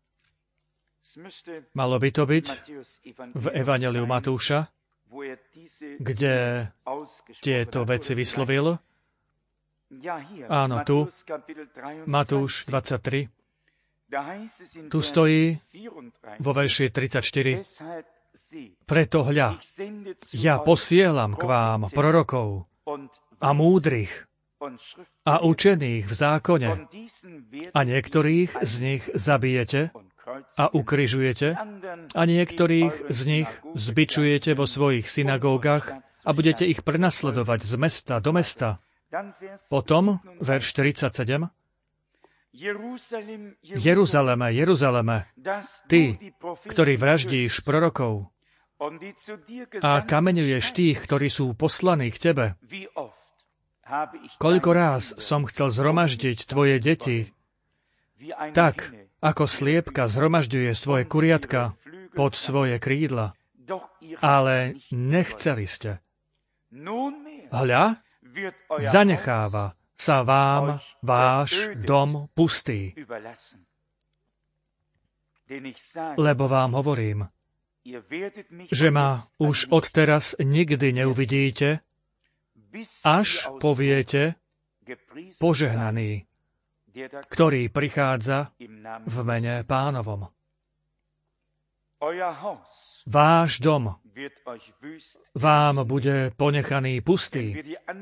Malo by to byť v Evangeliu Matúša, kde tieto veci vyslovil. Áno, tu, Matúš dvadsaťtri. Tu stojí vo verši tridsaťštyri. Preto hľa, ja posielam k vám prorokov a múdrych a učených v zákone a niektorých z nich zabijete a ukrižujete a niektorých z nich zbičujete vo svojich synagógach a budete ich prenasledovať z mesta do mesta. Potom, verš tridsaťsedem. Jeruzaleme, Jeruzaleme, ty, ktorý vraždíš prorokov a kameňuješ tých, ktorí sú poslaní k tebe. Koľko ráz som chcel zhromaždiť tvoje deti, tak, ako sliepka zhromažďuje svoje kuriatka pod svoje krídla, ale nechceli ste. Hľa, zanecháva sa vám váš dom pustý. Lebo vám hovorím, že ma už odteraz nikdy neuvidíte, až poviete požehnaný, ktorý prichádza v mene Pánovom. Váš dom vám bude ponechaný pustý.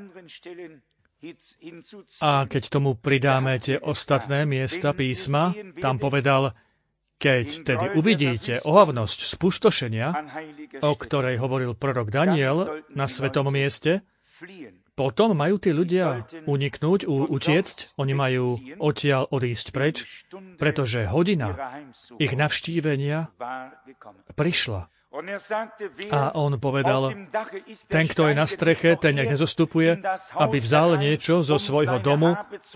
A keď tomu pridáme tie ostatné miesta písma, tam povedal, keď tedy uvidíte ohavnosť spustošenia, o ktorej hovoril prorok Daniel na svetom mieste, potom majú tí ľudia uniknúť, utiecť, oni majú odtiaľ odísť preč, pretože hodina ich navštívenia prišla. A on povedal, ten, kto je na streche, ten nech nezostupuje, aby vzal niečo zo svojho domu,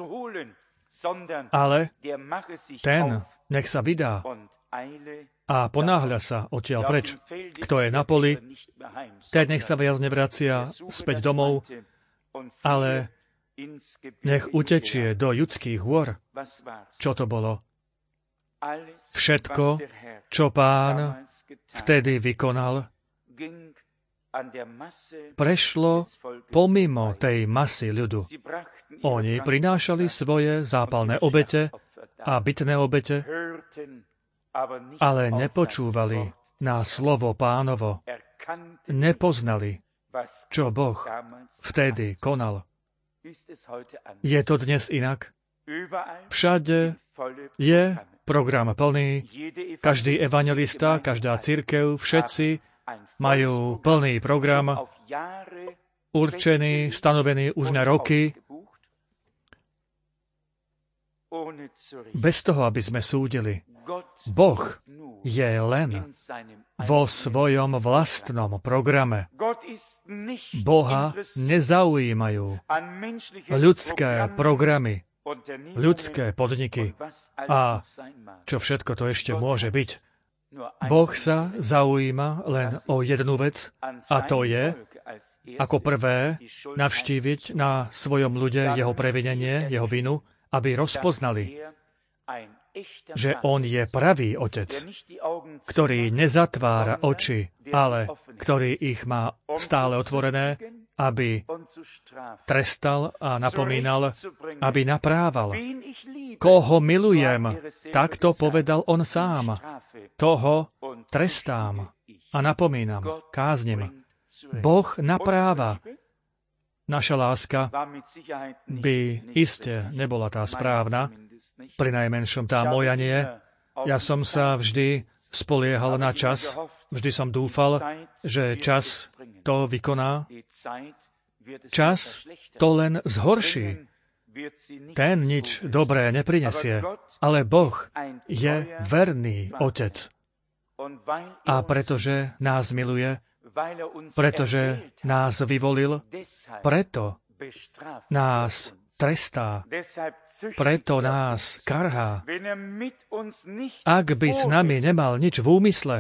ale ten nech sa vydá a ponáhľa sa odtiaľ preč. Kto je na poli, ten nech sa viac nevracia späť domov, ale nech utečie do judských hôr. Čo to bolo? Všetko, čo Pán vtedy vykonal, prešlo pomimo tej masy ľudu. Oni prinášali svoje zápalné obete a bytné obete, ale nepočúvali na slovo Pánovo. Nepoznali, čo Boh vtedy konal. Je to dnes inak? Všade je program plný, každý evangelista, každá cirkev, všetci majú plný program, určený, stanovený už na roky, bez toho, aby sme súdili. Boh je len vo svojom vlastnom programe. Boha nezaujímajú ľudské programy, ľudské podniky a čo všetko to ešte môže byť. Boh sa zaujíma len o jednu vec a to je, ako prvé, navštíviť na svojom ľude jeho previnenie, jeho vinu, aby rozpoznali, že on je pravý otec, ktorý nezatvára oči, ale ktorý ich má stále otvorené, aby trestal a napomínal, aby naprával. Koho milujem, tak to povedal on sám. Toho trestám a napomínam, káznim. Boh napráva. Naša láska by iste nebola tá správna, prinajmenšom tá moja nie. Ja som sa vždy spoliehal na čas, vždy som dúfal, že čas to vykoná. Čas to len zhorší. Ten nič dobré neprinesie, ale Boh je verný Otec. A pretože nás miluje, pretože nás vyvolil, preto nás trestá, preto nás karhá. Ak by s nami nemal nič v úmysle,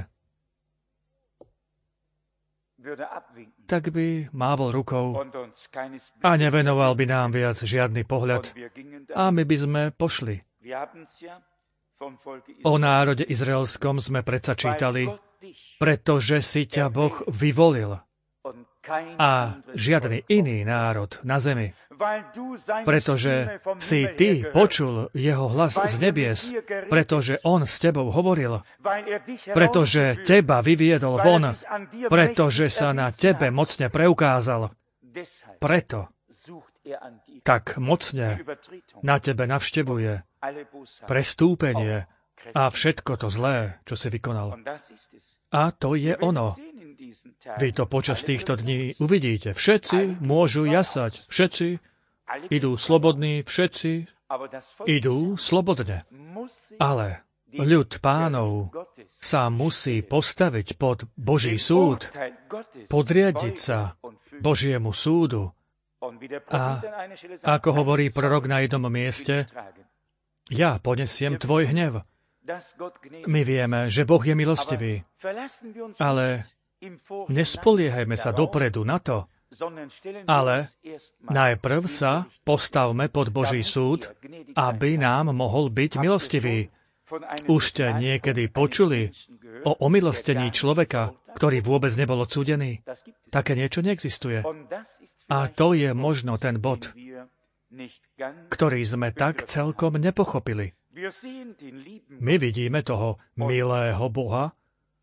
tak by mávol rukou a nevenoval by nám viac žiadny pohľad a my by sme pošli O národe izraelskom sme predsa čítali, pretože si ťa Boh vyvolil a žiadny iný národ na zemi. Pretože si ty počul jeho hlas z nebies, pretože on s tebou hovoril, pretože teba vyviedol von, pretože sa na tebe mocne preukázal. Preto tak mocne na tebe navštevuje prestúpenie a všetko to zlé, čo si vykonal. A to je ono. Vy to počas týchto dní uvidíte. Všetci môžu jasať. Všetci idú slobodní. Všetci idú slobodne. Ale ľud Pánov sa musí postaviť pod Boží súd, podriadiť sa Božiemu súdu. A ako hovorí prorok na jednom mieste, ja ponesiem tvoj hnev. My vieme, že Boh je milostivý, ale nespoliehajme sa dopredu na to, ale najprv sa postavme pod Boží súd, aby nám mohol byť milostivý. Už ste niekedy počuli o omilostení človeka, ktorý vôbec nebol odsúdený? Také niečo neexistuje. A to je možno ten bod, ktorý sme tak celkom nepochopili. My vidíme toho milého Boha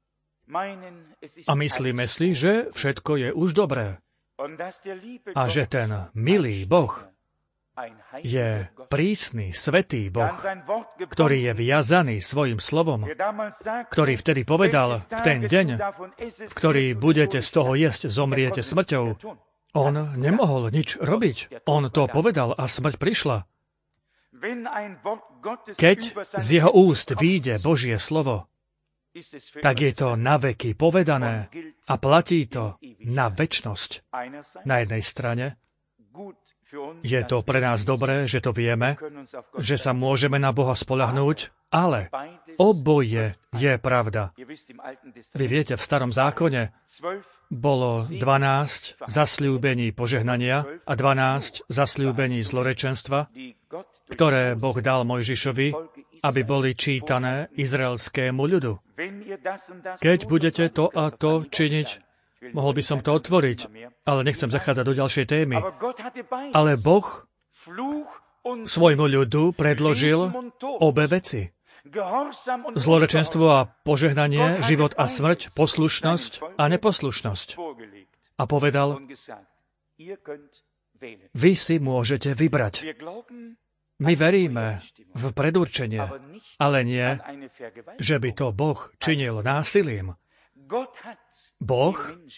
a myslíme si, že všetko je už dobré. A že ten milý Boh je prísny, svätý Boh, ktorý je viazaný svojim slovom, ktorý vtedy povedal, v ten deň, v ktorý budete z toho jesť, zomriete smrťou. On nemohol nič robiť. On to povedal a smrť prišla. Keď z jeho úst vyjde Božie slovo, tak je to na veky povedané a platí to na večnosť. Na jednej strane je to pre nás dobré, že to vieme, že sa môžeme na Boha spoľahnúť, ale oboje je pravda. Vy viete, v Starom zákone bolo dvanásť zasľúbení požehnania a dvanásť zasľúbení zlorečenstva, ktoré Boh dal Mojžišovi, aby boli čítané izraelskému ľudu. Keď budete to a to činiť, mohol by som to otvoriť, ale nechcem zachádzať do ďalšej témy. Ale Boh svojmu ľudu predložil obe veci. Zlorečenstvo a požehnanie, život a smrť, poslušnosť a neposlušnosť. A povedal, vy si môžete vybrať. My veríme v predurčenie, ale nie, že by to Boh činil násilím. Boh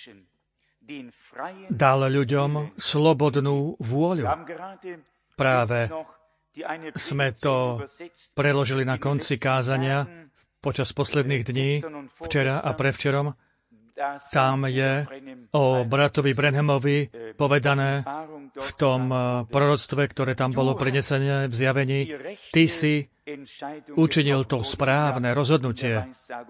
dal ľuďom slobodnú vôľu. Práve sme to preložili na konci kázania počas posledných dní, včera a prevčerom. Tam je o bratovi Branhamovi povedané v tom proroctve, ktoré tam bolo prinesené v zjavení. Ty si učinil to správne rozhodnutie.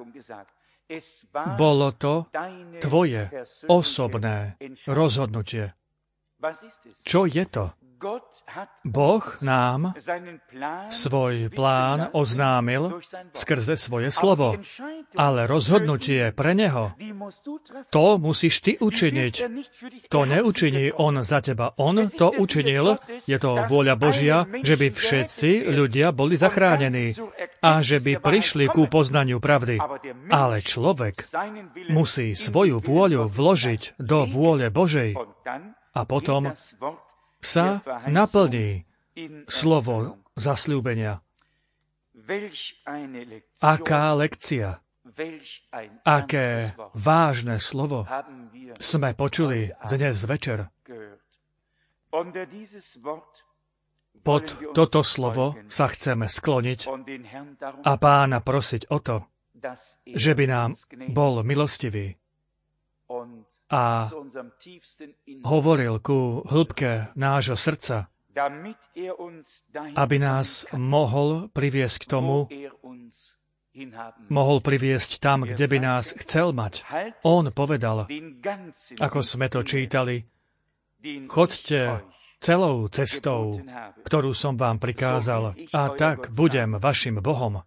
Bolo to tvoje osobné rozhodnutie. Čo je to? Boh nám svoj plán oznámil skrze svoje slovo, ale rozhodnutie pre neho, to musíš ty učiniť. To neučiní on za teba. On to učinil, je to vôľa Božia, že by všetci ľudia boli zachránení a že by prišli ku poznaniu pravdy. Ale človek musí svoju vôľu vložiť do vôle Božej a potom sa naplní slovo zasľúbenia. Aká lekcia, aké vážne slovo sme počuli dnes večer. Pod toto slovo sa chceme skloniť a Pána prosiť o to, že by nám bol milostivý a hovoril ku hĺbke nášho srdca, aby nás mohol priviesť k tomu, mohol priviesť tam, kde by nás chcel mať. On povedal, ako sme to čítali, chodte celou cestou, ktorú som vám prikázal, a tak budem vašim Bohom.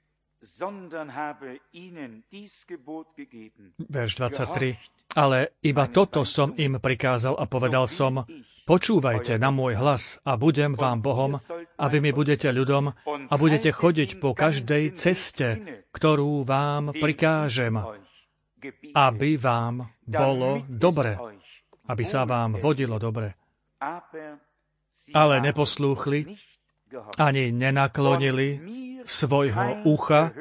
Verš dvadsaťtri. Ale iba toto som im prikázal a povedal som, počúvajte na môj hlas a budem vám Bohom a vy mi budete ľudom a budete chodiť po každej ceste, ktorú vám prikážem, aby vám bolo dobre, aby sa vám vodilo dobre. Ale neposlúchli, ani nenaklonili svojho ucha,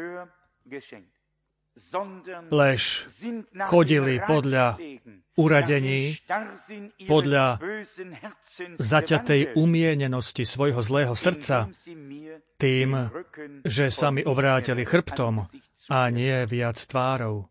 lež chodili podľa uradení, podľa zaťatej umienenosti svojho zlého srdca, tým, že sa mi obrátili chrbtom a nie viac tvárou.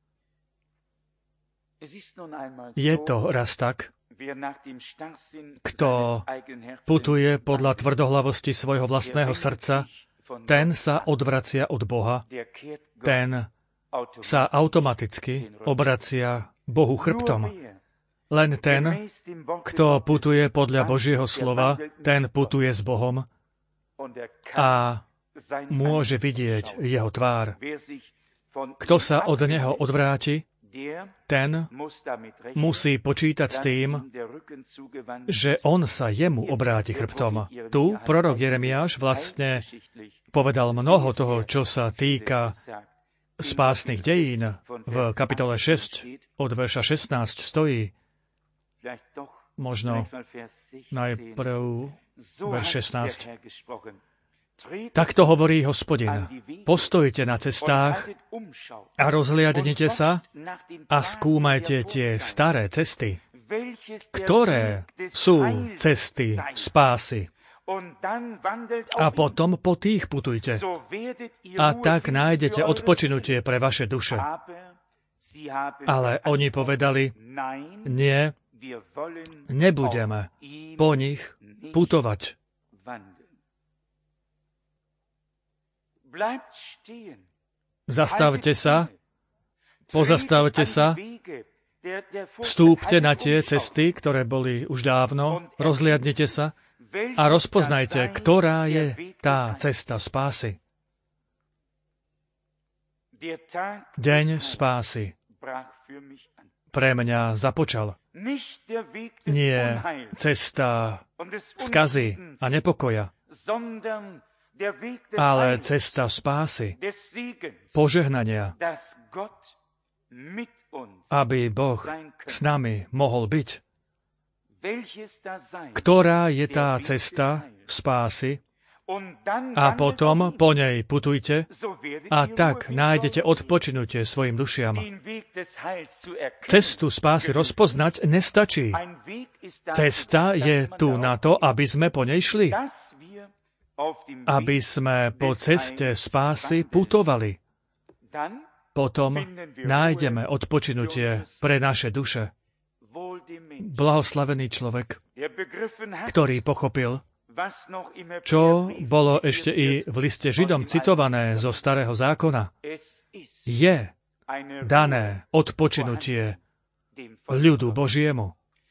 Je to raz tak, kto putuje podľa tvrdohlavosti svojho vlastného srdca, ten sa odvracia od Boha, ten sa automaticky obracia Bohu chrbtom. Len ten, kto putuje podľa Božieho slova, ten putuje s Bohom a môže vidieť jeho tvár. Kto sa od neho odvráti, ten musí počítať s tým, že on sa jemu obráti chrbtom. Tu prorok Jeremiáš vlastne povedal mnoho toho, čo sa týka spásnych dejín. V kapitole šesť od verša šestnásť stojí možno najprv verš šestnásť. Takto hovorí Hospodin. Postojte na cestách a rozhliadnite sa a skúmajte tie staré cesty, ktoré sú cesty spásy. A potom po tých putujte. A tak nájdete odpočinutie pre vaše duše. Ale oni povedali, nie, nebudeme po nich putovať. Zastavte sa, pozastavte sa, vstúpte na tie cesty, ktoré boli už dávno, rozhliadnite sa a rozpoznajte, ktorá je tá cesta spásy. Deň spásy pre mňa započal. Nie cesta skazy a nepokoja, ale cesta spásy, požehnania, aby Boh s nami mohol byť. Ktorá je tá cesta spásy? A potom po nej putujte a tak nájdete odpočinutie svojim dušiam. Cestu spásy rozpoznať nestačí. Cesta je tu na to, aby sme po nej šli. Aby sme po ceste spásy putovali. Potom nájdeme odpočinutie pre naše duše. Blahoslavený človek, ktorý pochopil, čo bolo ešte i v liste Židom citované zo Starého zákona. Je dané odpočinutie ľudu Božiemu.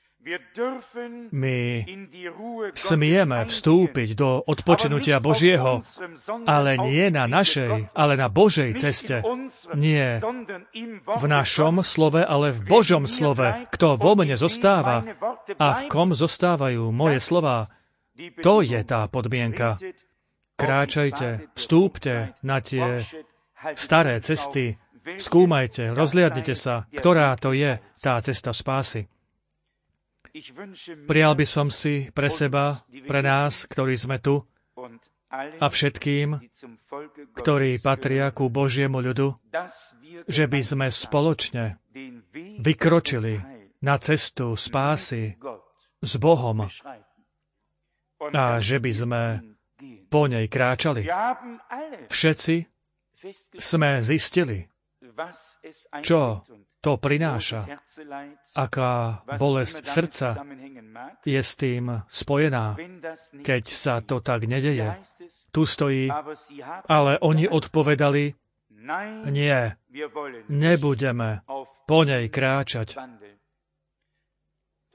My smieme vstúpiť do odpočinutia Božieho, ale nie na našej, ale na Božej ceste. Nie v našom slove, ale v Božom slove. Kto vo mne zostáva a v kom zostávajú moje slová, to je tá podmienka. Kráčajte, vstúpte na tie staré cesty, skúmajte, rozhliadnite sa, ktorá to je tá cesta spásy. Prijal by som si pre seba, pre nás, ktorí sme tu, a všetkým, ktorí patria ku Božiemu ľudu, že by sme spoločne vykročili na cestu spásy s Bohom a že by sme po nej kráčali. Všetci sme zistili, čo to prináša, aká bolesť srdca je s tým spojená, keď sa to tak nedeje. Tu stojí, ale oni odpovedali, nie, nebudeme po nej kráčať.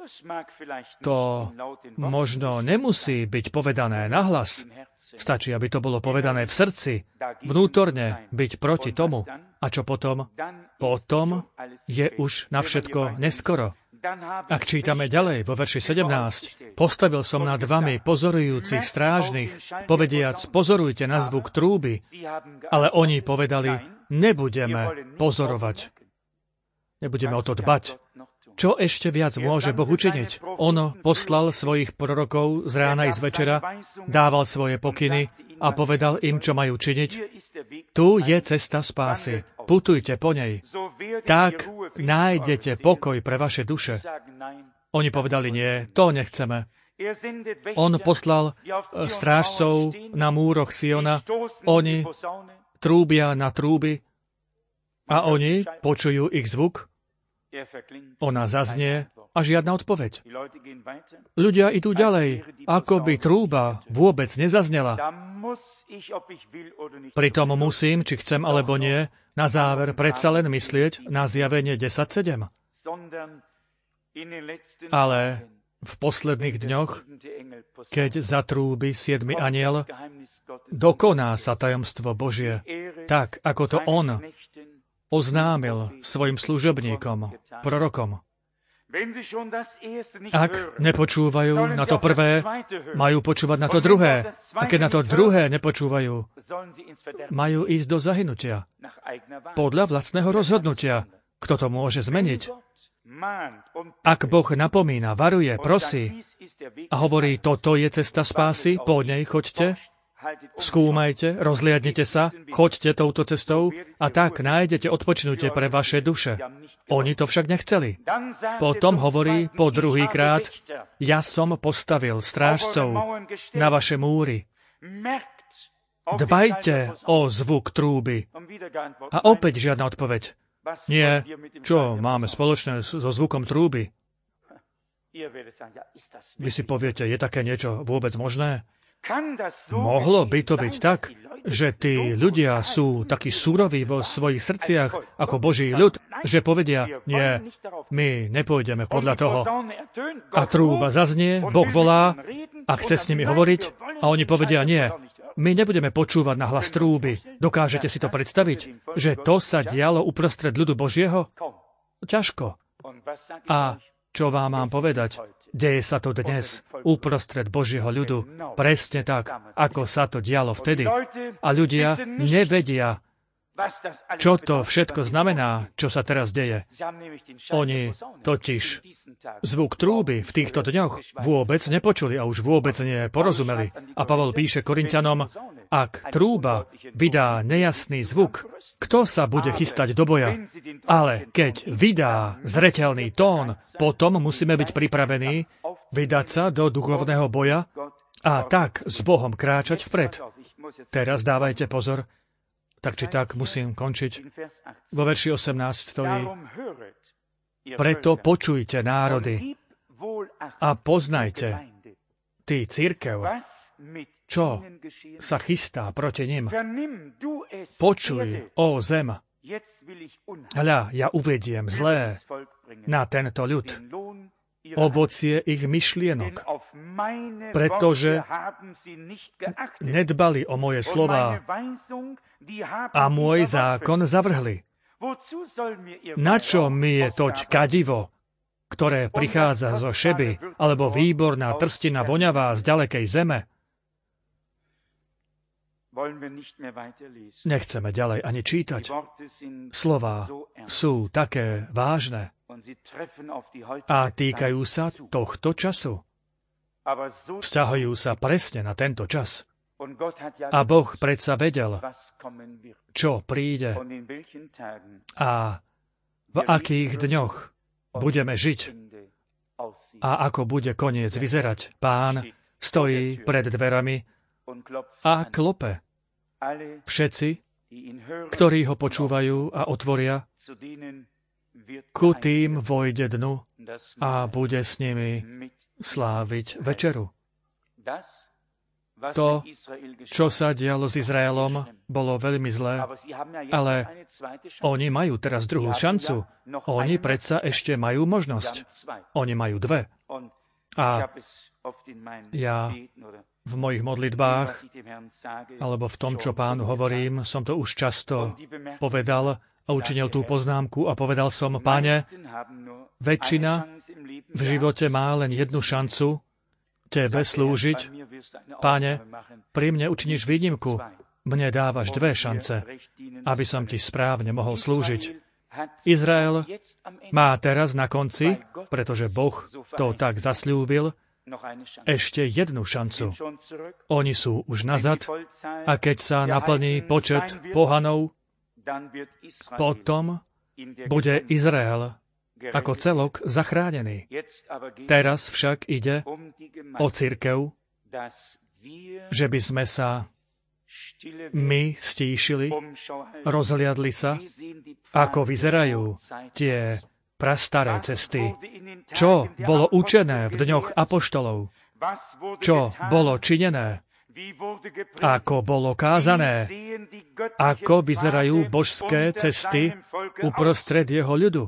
To možno nemusí byť povedané nahlas. Stačí, aby to bolo povedané v srdci, vnútorne byť proti tomu. A čo potom? Potom je už na všetko neskoro. Ak čítame ďalej vo verši sedemnásť, postavil som nad vami pozorujúcich strážnych, povediac, pozorujte na zvuk trúby, ale oni povedali, nebudeme pozorovať. Nebudeme o to dbať. Čo ešte viac môže Boh učiniť? On poslal svojich prorokov z rána i z večera, dával svoje pokyny a povedal im, čo majú činiť. Tu je cesta spásy. Putujte po nej. Tak nájdete pokoj pre vaše duše. Oni povedali, nie, to nechceme. On poslal strážcov na múroch Siona. Oni trúbia na trúby a oni počujú ich zvuk. Ona zaznie a žiadna odpoveď. Ľudia idú ďalej, ako by trúba vôbec nezaznela. Pritom musím, či chcem alebo nie, na záver predsa len myslieť na zjavenie desať sedem. Ale v posledných dňoch, keď zatrúbi siedmy anjel, dokoná sa tajomstvo Božie, tak ako to on oznámil svojim služobníkom, prorokom. Ak nepočúvajú na to prvé, majú počúvať na to druhé. A keď na to druhé nepočúvajú, majú ísť do zahynutia. Podľa vlastného rozhodnutia. Kto to môže zmeniť? Ak Boh napomína, varuje, prosí a hovorí, toto je cesta spásy, po nej choďte, skúmajte, rozliadnite sa, choďte touto cestou a tak nájdete odpočinutie pre vaše duše. Oni to však nechceli. Potom hovorí po druhýkrát, ja som postavil strážcov na vaše múry. Dbajte o zvuk trúby. A opäť žiadna odpoveď. Nie, čo máme spoločné so zvukom trúby? Vy si poviete, je také niečo vôbec možné? Mohlo by to byť tak, že tí ľudia sú takí súroví vo svojich srdciach ako Boží ľud, že povedia, nie, my nepôjdeme podľa toho. A trúba zaznie, Boh volá a chce s nimi hovoriť a oni povedia, nie, my nebudeme počúvať na hlas trúby. Dokážete si to predstaviť, že to sa dialo uprostred ľudu Božieho? Ťažko. A čo vám mám povedať? Deje sa to dnes, uprostred Božieho ľudu, presne tak, ako sa to dialo vtedy. A ľudia nevedia, čo to všetko znamená, čo sa teraz deje. Oni totiž zvuk trúby v týchto dňoch vôbec nepočuli a už vôbec neporozumeli. A Pavol píše Korinťanom, ak trúba vydá nejasný zvuk, kto sa bude chystať do boja? Ale keď vydá zreteľný tón, potom musíme byť pripravení vydať sa do duchovného boja a tak s Bohom kráčať vpred. Teraz dávajte pozor, tak či tak musím končiť. Vo verši osemnásť stojí, preto počujte národy a poznajte, ty cirkev, čo sa chystá proti nim. Počuj, ó zem, hľa, ja uvediem zlé na tento ľud, ovocie ich myšlienok, pretože nedbali o moje slová a môj zákon zavrhli. Na čo mi je toť kadivo, ktoré prichádza zo Šeby, alebo výborná trstina voňavá z ďalekej zeme? Nechceme ďalej ani čítať. Slová sú také vážne a týkajú sa tohto času. Vzťahujú sa presne na tento čas. A Boh predsa vedel, čo príde a v akých dňoch budeme žiť a ako bude koniec vyzerať. Pán stojí pred dverami a klope. Všetci, ktorí ho počúvajú a otvoria, ku tým vojde dnu a bude s nimi sláviť večeru. To, čo sa dialo s Izraelom, bolo veľmi zlé, ale oni majú teraz druhú šancu. Oni predsa ešte majú možnosť. Oni majú dve. A ja v mojich modlitbách, alebo v tom, čo Pánu hovorím, som to už často povedal a učinil tú poznámku a povedal som, Páne, väčšina v živote má len jednu šancu Tebe slúžiť. Páne, pri mne učiníš výnimku. Mne dávaš dve šance, aby som Ti správne mohol slúžiť. Izrael má teraz na konci, pretože Boh to tak zasľúbil, ešte jednu šancu. Oni sú už nazad a keď sa naplní počet pohanov, potom bude Izrael ako celok zachránený. Teraz však ide o cirkev, že by sme sa my stíšili, rozhliadli sa, ako vyzerajú tie prastaré cesty, čo bolo učené v dňoch apoštolov, čo bolo činené, ako bolo kázané, ako vyzerajú božské cesty uprostred jeho ľudu.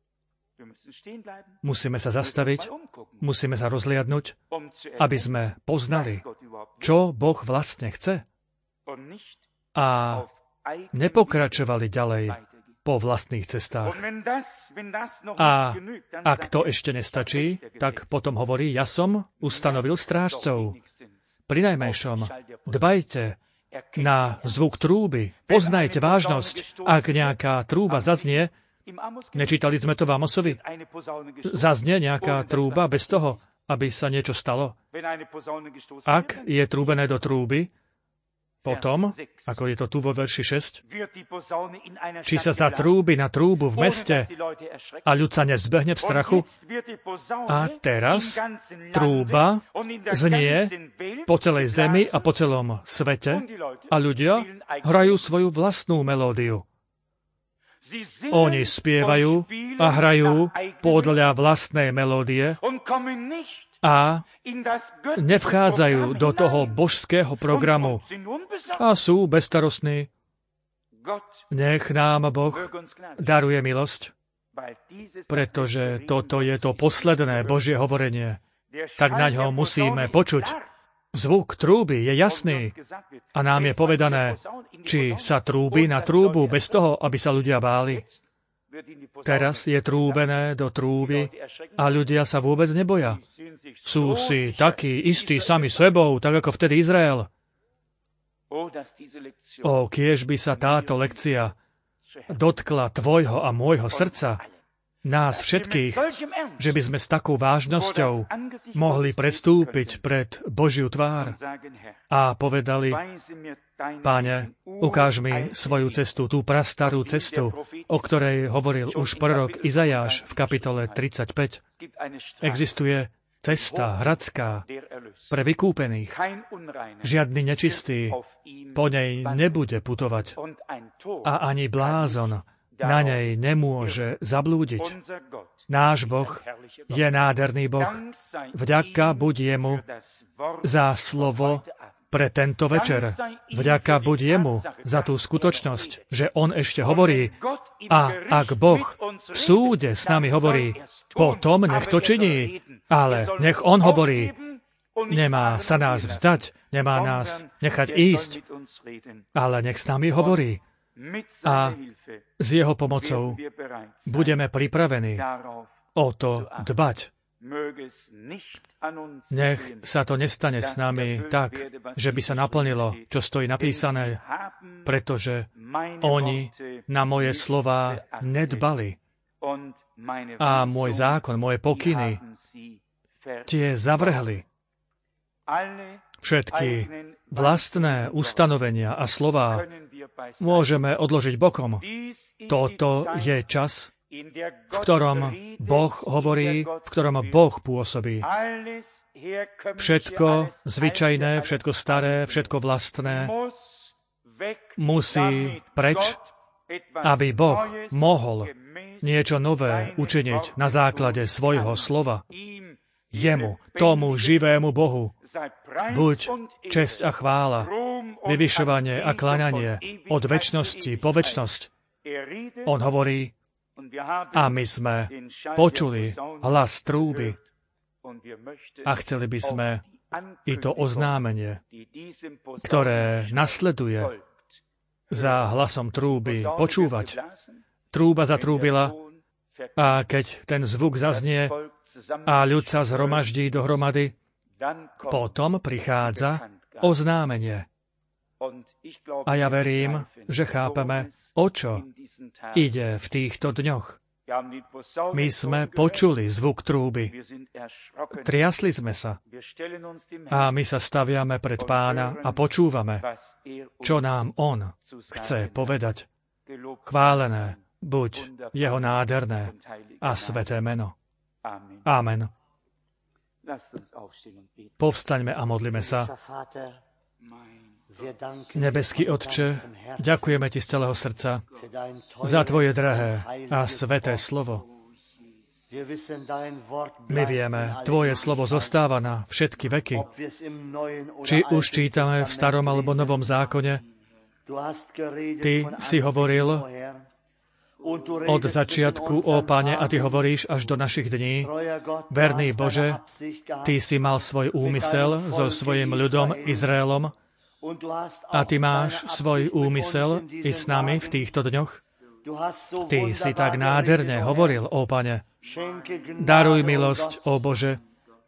Musíme sa zastaviť, musíme sa rozliadnuť, aby sme poznali, čo Boh vlastne chce a nepokračovali ďalej po vlastných cestách. A ak to ešte nestačí, tak potom hovorí, ja som ustanovil strážcov. Prinajmenšom dbajte na zvuk trúby, poznajte vážnosť, ak nejaká trúba zaznie. Nečítali sme to v Amosovi? Zaznie nejaká trúba bez toho, aby sa niečo stalo. Ak je trúbené do trúby, potom, ako je to tu vo verši šesť, či sa zatrúbi na trúbu v meste a ľud sa nezbehne v strachu. A teraz trúba znie po celej zemi a po celom svete a ľudia hrajú svoju vlastnú melódiu. Oni spievajú a hrajú podľa vlastnej melódie a nevchádzajú do toho božského programu a sú bezstarostní. Nech nám Boh daruje milosť, pretože toto je to posledné Božie hovorenie. Tak naňho musíme počuť. Zvuk trúby je jasný a nám je povedané, či sa trúbi na trúbu bez toho, aby sa ľudia báli. Teraz je trúbené do trúby a ľudia sa vôbec neboja. Sú si takí istí sami sebou, tak ako vtedy Izrael. O, kiež by sa táto lekcia dotkla tvojho a môjho srdca, nás všetkých, že by sme s takou vážnosťou mohli predstúpiť pred Božiu tvár a povedali, Páne, ukáž mi svoju cestu, tú prastarú cestu, o ktorej hovoril už prorok Izajáš v kapitole tridsaťpäť. Existuje cesta hradská pre vykúpených. Žiadny nečistý po nej nebude putovať a ani blázon na nej nemôže zablúdiť. Náš Boh je nádherný Boh. Vďaka buď jemu za slovo pre tento večer. Vďaka buď jemu za tú skutočnosť, že on ešte hovorí. A ak Boh v súde s nami hovorí, potom nech to činí. Ale nech on hovorí. Nemá sa nás vzdať, nemá nás nechať ísť, ale nech s nami hovorí. A s jeho pomocou budeme pripravení o to dbať. Nech sa to nestane s nami tak, že by sa naplnilo, čo stojí napísané, pretože oni na moje slová nedbali a môj zákon, moje pokyny, tie zavrhli. Všetky vlastné ustanovenia a slová môžeme odložiť bokom. Toto je čas, v ktorom Boh hovorí, v ktorom Boh pôsobí. Všetko zvyčajné, všetko staré, všetko vlastné musí preč, aby Boh mohol niečo nové učiniť na základe svojho slova. jemu, tomu živému Bohu, buď česť a chvála, vyvyšovanie a kláňanie od večnosti po večnosť. On hovorí, a my sme počuli hlas trúby a chceli by sme i to oznámenie, ktoré nasleduje za hlasom trúby, počúvať. Trúba zatrúbila a keď ten zvuk zaznie a ľud sa zhromaždí dohromady, potom prichádza oznámenie. A ja verím, že chápeme, o čo ide v týchto dňoch. My sme počuli zvuk trúby. Triasli sme sa. A my sa staviame pred Pána a počúvame, čo nám On chce povedať. Chválené buď jeho nádherné a sveté meno. Amen. Povstaňme a modlíme sa. Nebeský Otče, ďakujeme Ti z celého srdca za Tvoje drahé a sveté slovo. My vieme, Tvoje slovo zostáva na všetky veky. Či už čítame v starom alebo novom zákone, Ty si hovoril od začiatku, ó Pane, a Ty hovoríš až do našich dní. Verný Bože, Ty si mal svoj úmysel so svojim ľudom Izraelom, a Ty máš svoj úmysel i s nami v týchto dňoch. Ty si tak nádherne hovoril, ó Pane. Daruj milosť, ó Bože,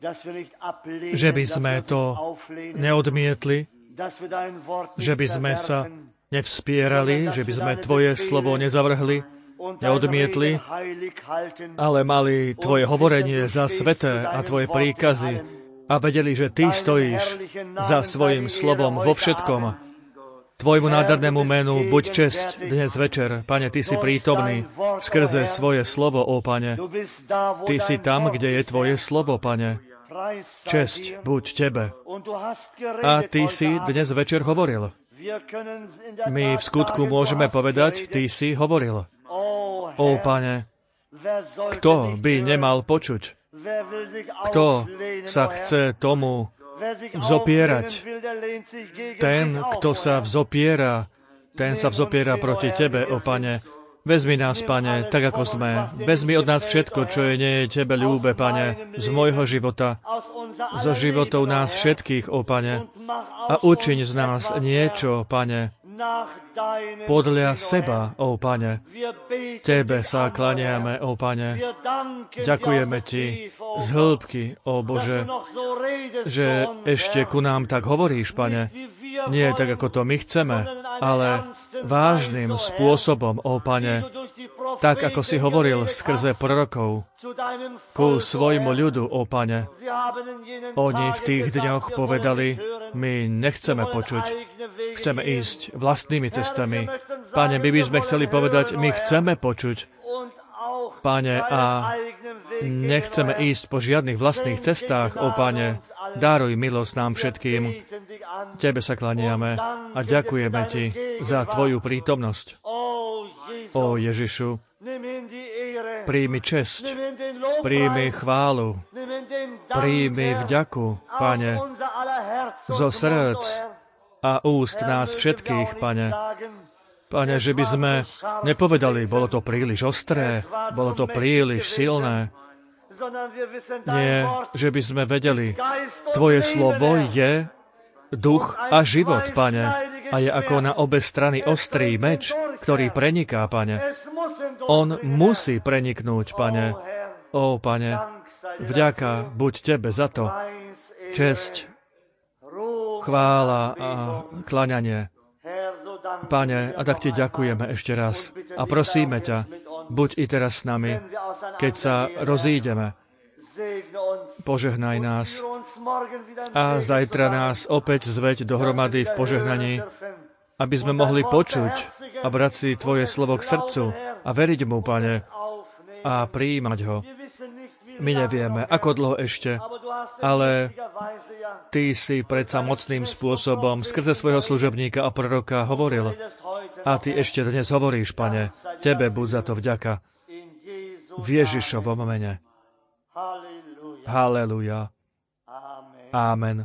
že by sme to neodmietli, že by sme sa nevspierali, že by sme Tvoje slovo nezavrhli, neodmietli, ale mali Tvoje hovorenie za sveté a Tvoje príkazy a vedeli, že Ty stojíš za svojim slovom vo všetkom. Tvojmu nádhernému menu buď česť dnes večer. Pane, Ty si prítomný skrze svoje slovo, ó Pane. Ty si tam, kde je Tvoje slovo, Pane. Česť buď Tebe. A Ty si dnes večer hovoril. My v skutku môžeme povedať, Ty si hovoril. Ó Pane, kto by nemal počuť? Kto sa chce tomu vzopierať? Ten, kto sa vzopiera, ten sa vzopiera proti Tebe, ó Pane. Vezmi nás, Pane, tak ako sme. Vezmi od nás všetko, čo je nie je Tebe ľúbe, Pane, z môjho života, zo životov nás všetkých, ó Pane. A učiň z nás niečo, Pane, podľa seba, ó Pane. Tebe sa klaniame, ó Pane. Ďakujeme Ti z hĺbky, ó Bože, že ešte ku nám tak hovoríš, Pane. Nie tak, ako to my chceme, ale vážnym spôsobom, ó Pane, tak, ako si hovoril skrze prorokov ku svojmu ľudu, ó Pane. Oni v tých dňoch povedali, my nechceme počuť, chceme ísť vlastnými cestami. Pane, my by sme chceli povedať, my chceme počuť, Pane, a nechceme ísť po žiadnych vlastných cestách, ó Pane. Daruj milosť nám všetkým. Tebe sa klaniame a ďakujeme Ti za Tvoju prítomnosť. Ó Ježišu, príjmi česť, príjmi chválu, príjmi vďaku, Pane, zo srdc a úst nás všetkých, Pane. Pane, že by sme nepovedali, bolo to príliš ostré, bolo to príliš silné. Nie, že by sme vedeli, Tvoje slovo je duch a život, Pane, a je ako na obe strany ostrý meč, ktorý preniká, Pane. On musí preniknúť, Pane. Ó, Pane, vďaka buď Tebe za to. Česť, chvála a kláňanie. Pane, a tak Ti ďakujeme ešte raz a prosíme ťa, buď i teraz s nami, keď sa rozídeme. Požehnaj nás a zajtra nás opäť zveď dohromady v požehnaní, aby sme mohli počuť a brať si Tvoje slovo k srdcu a veriť mu, Pane, a prijímať ho. My nevieme, ako dlho ešte, ale Ty si predsa mocným spôsobom skrze svojho služobníka a proroka hovoril. A Ty ešte dnes hovoríš, Pane. Tebe buď za to vďaka. V Ježišovom mene. Haleluja. Amen.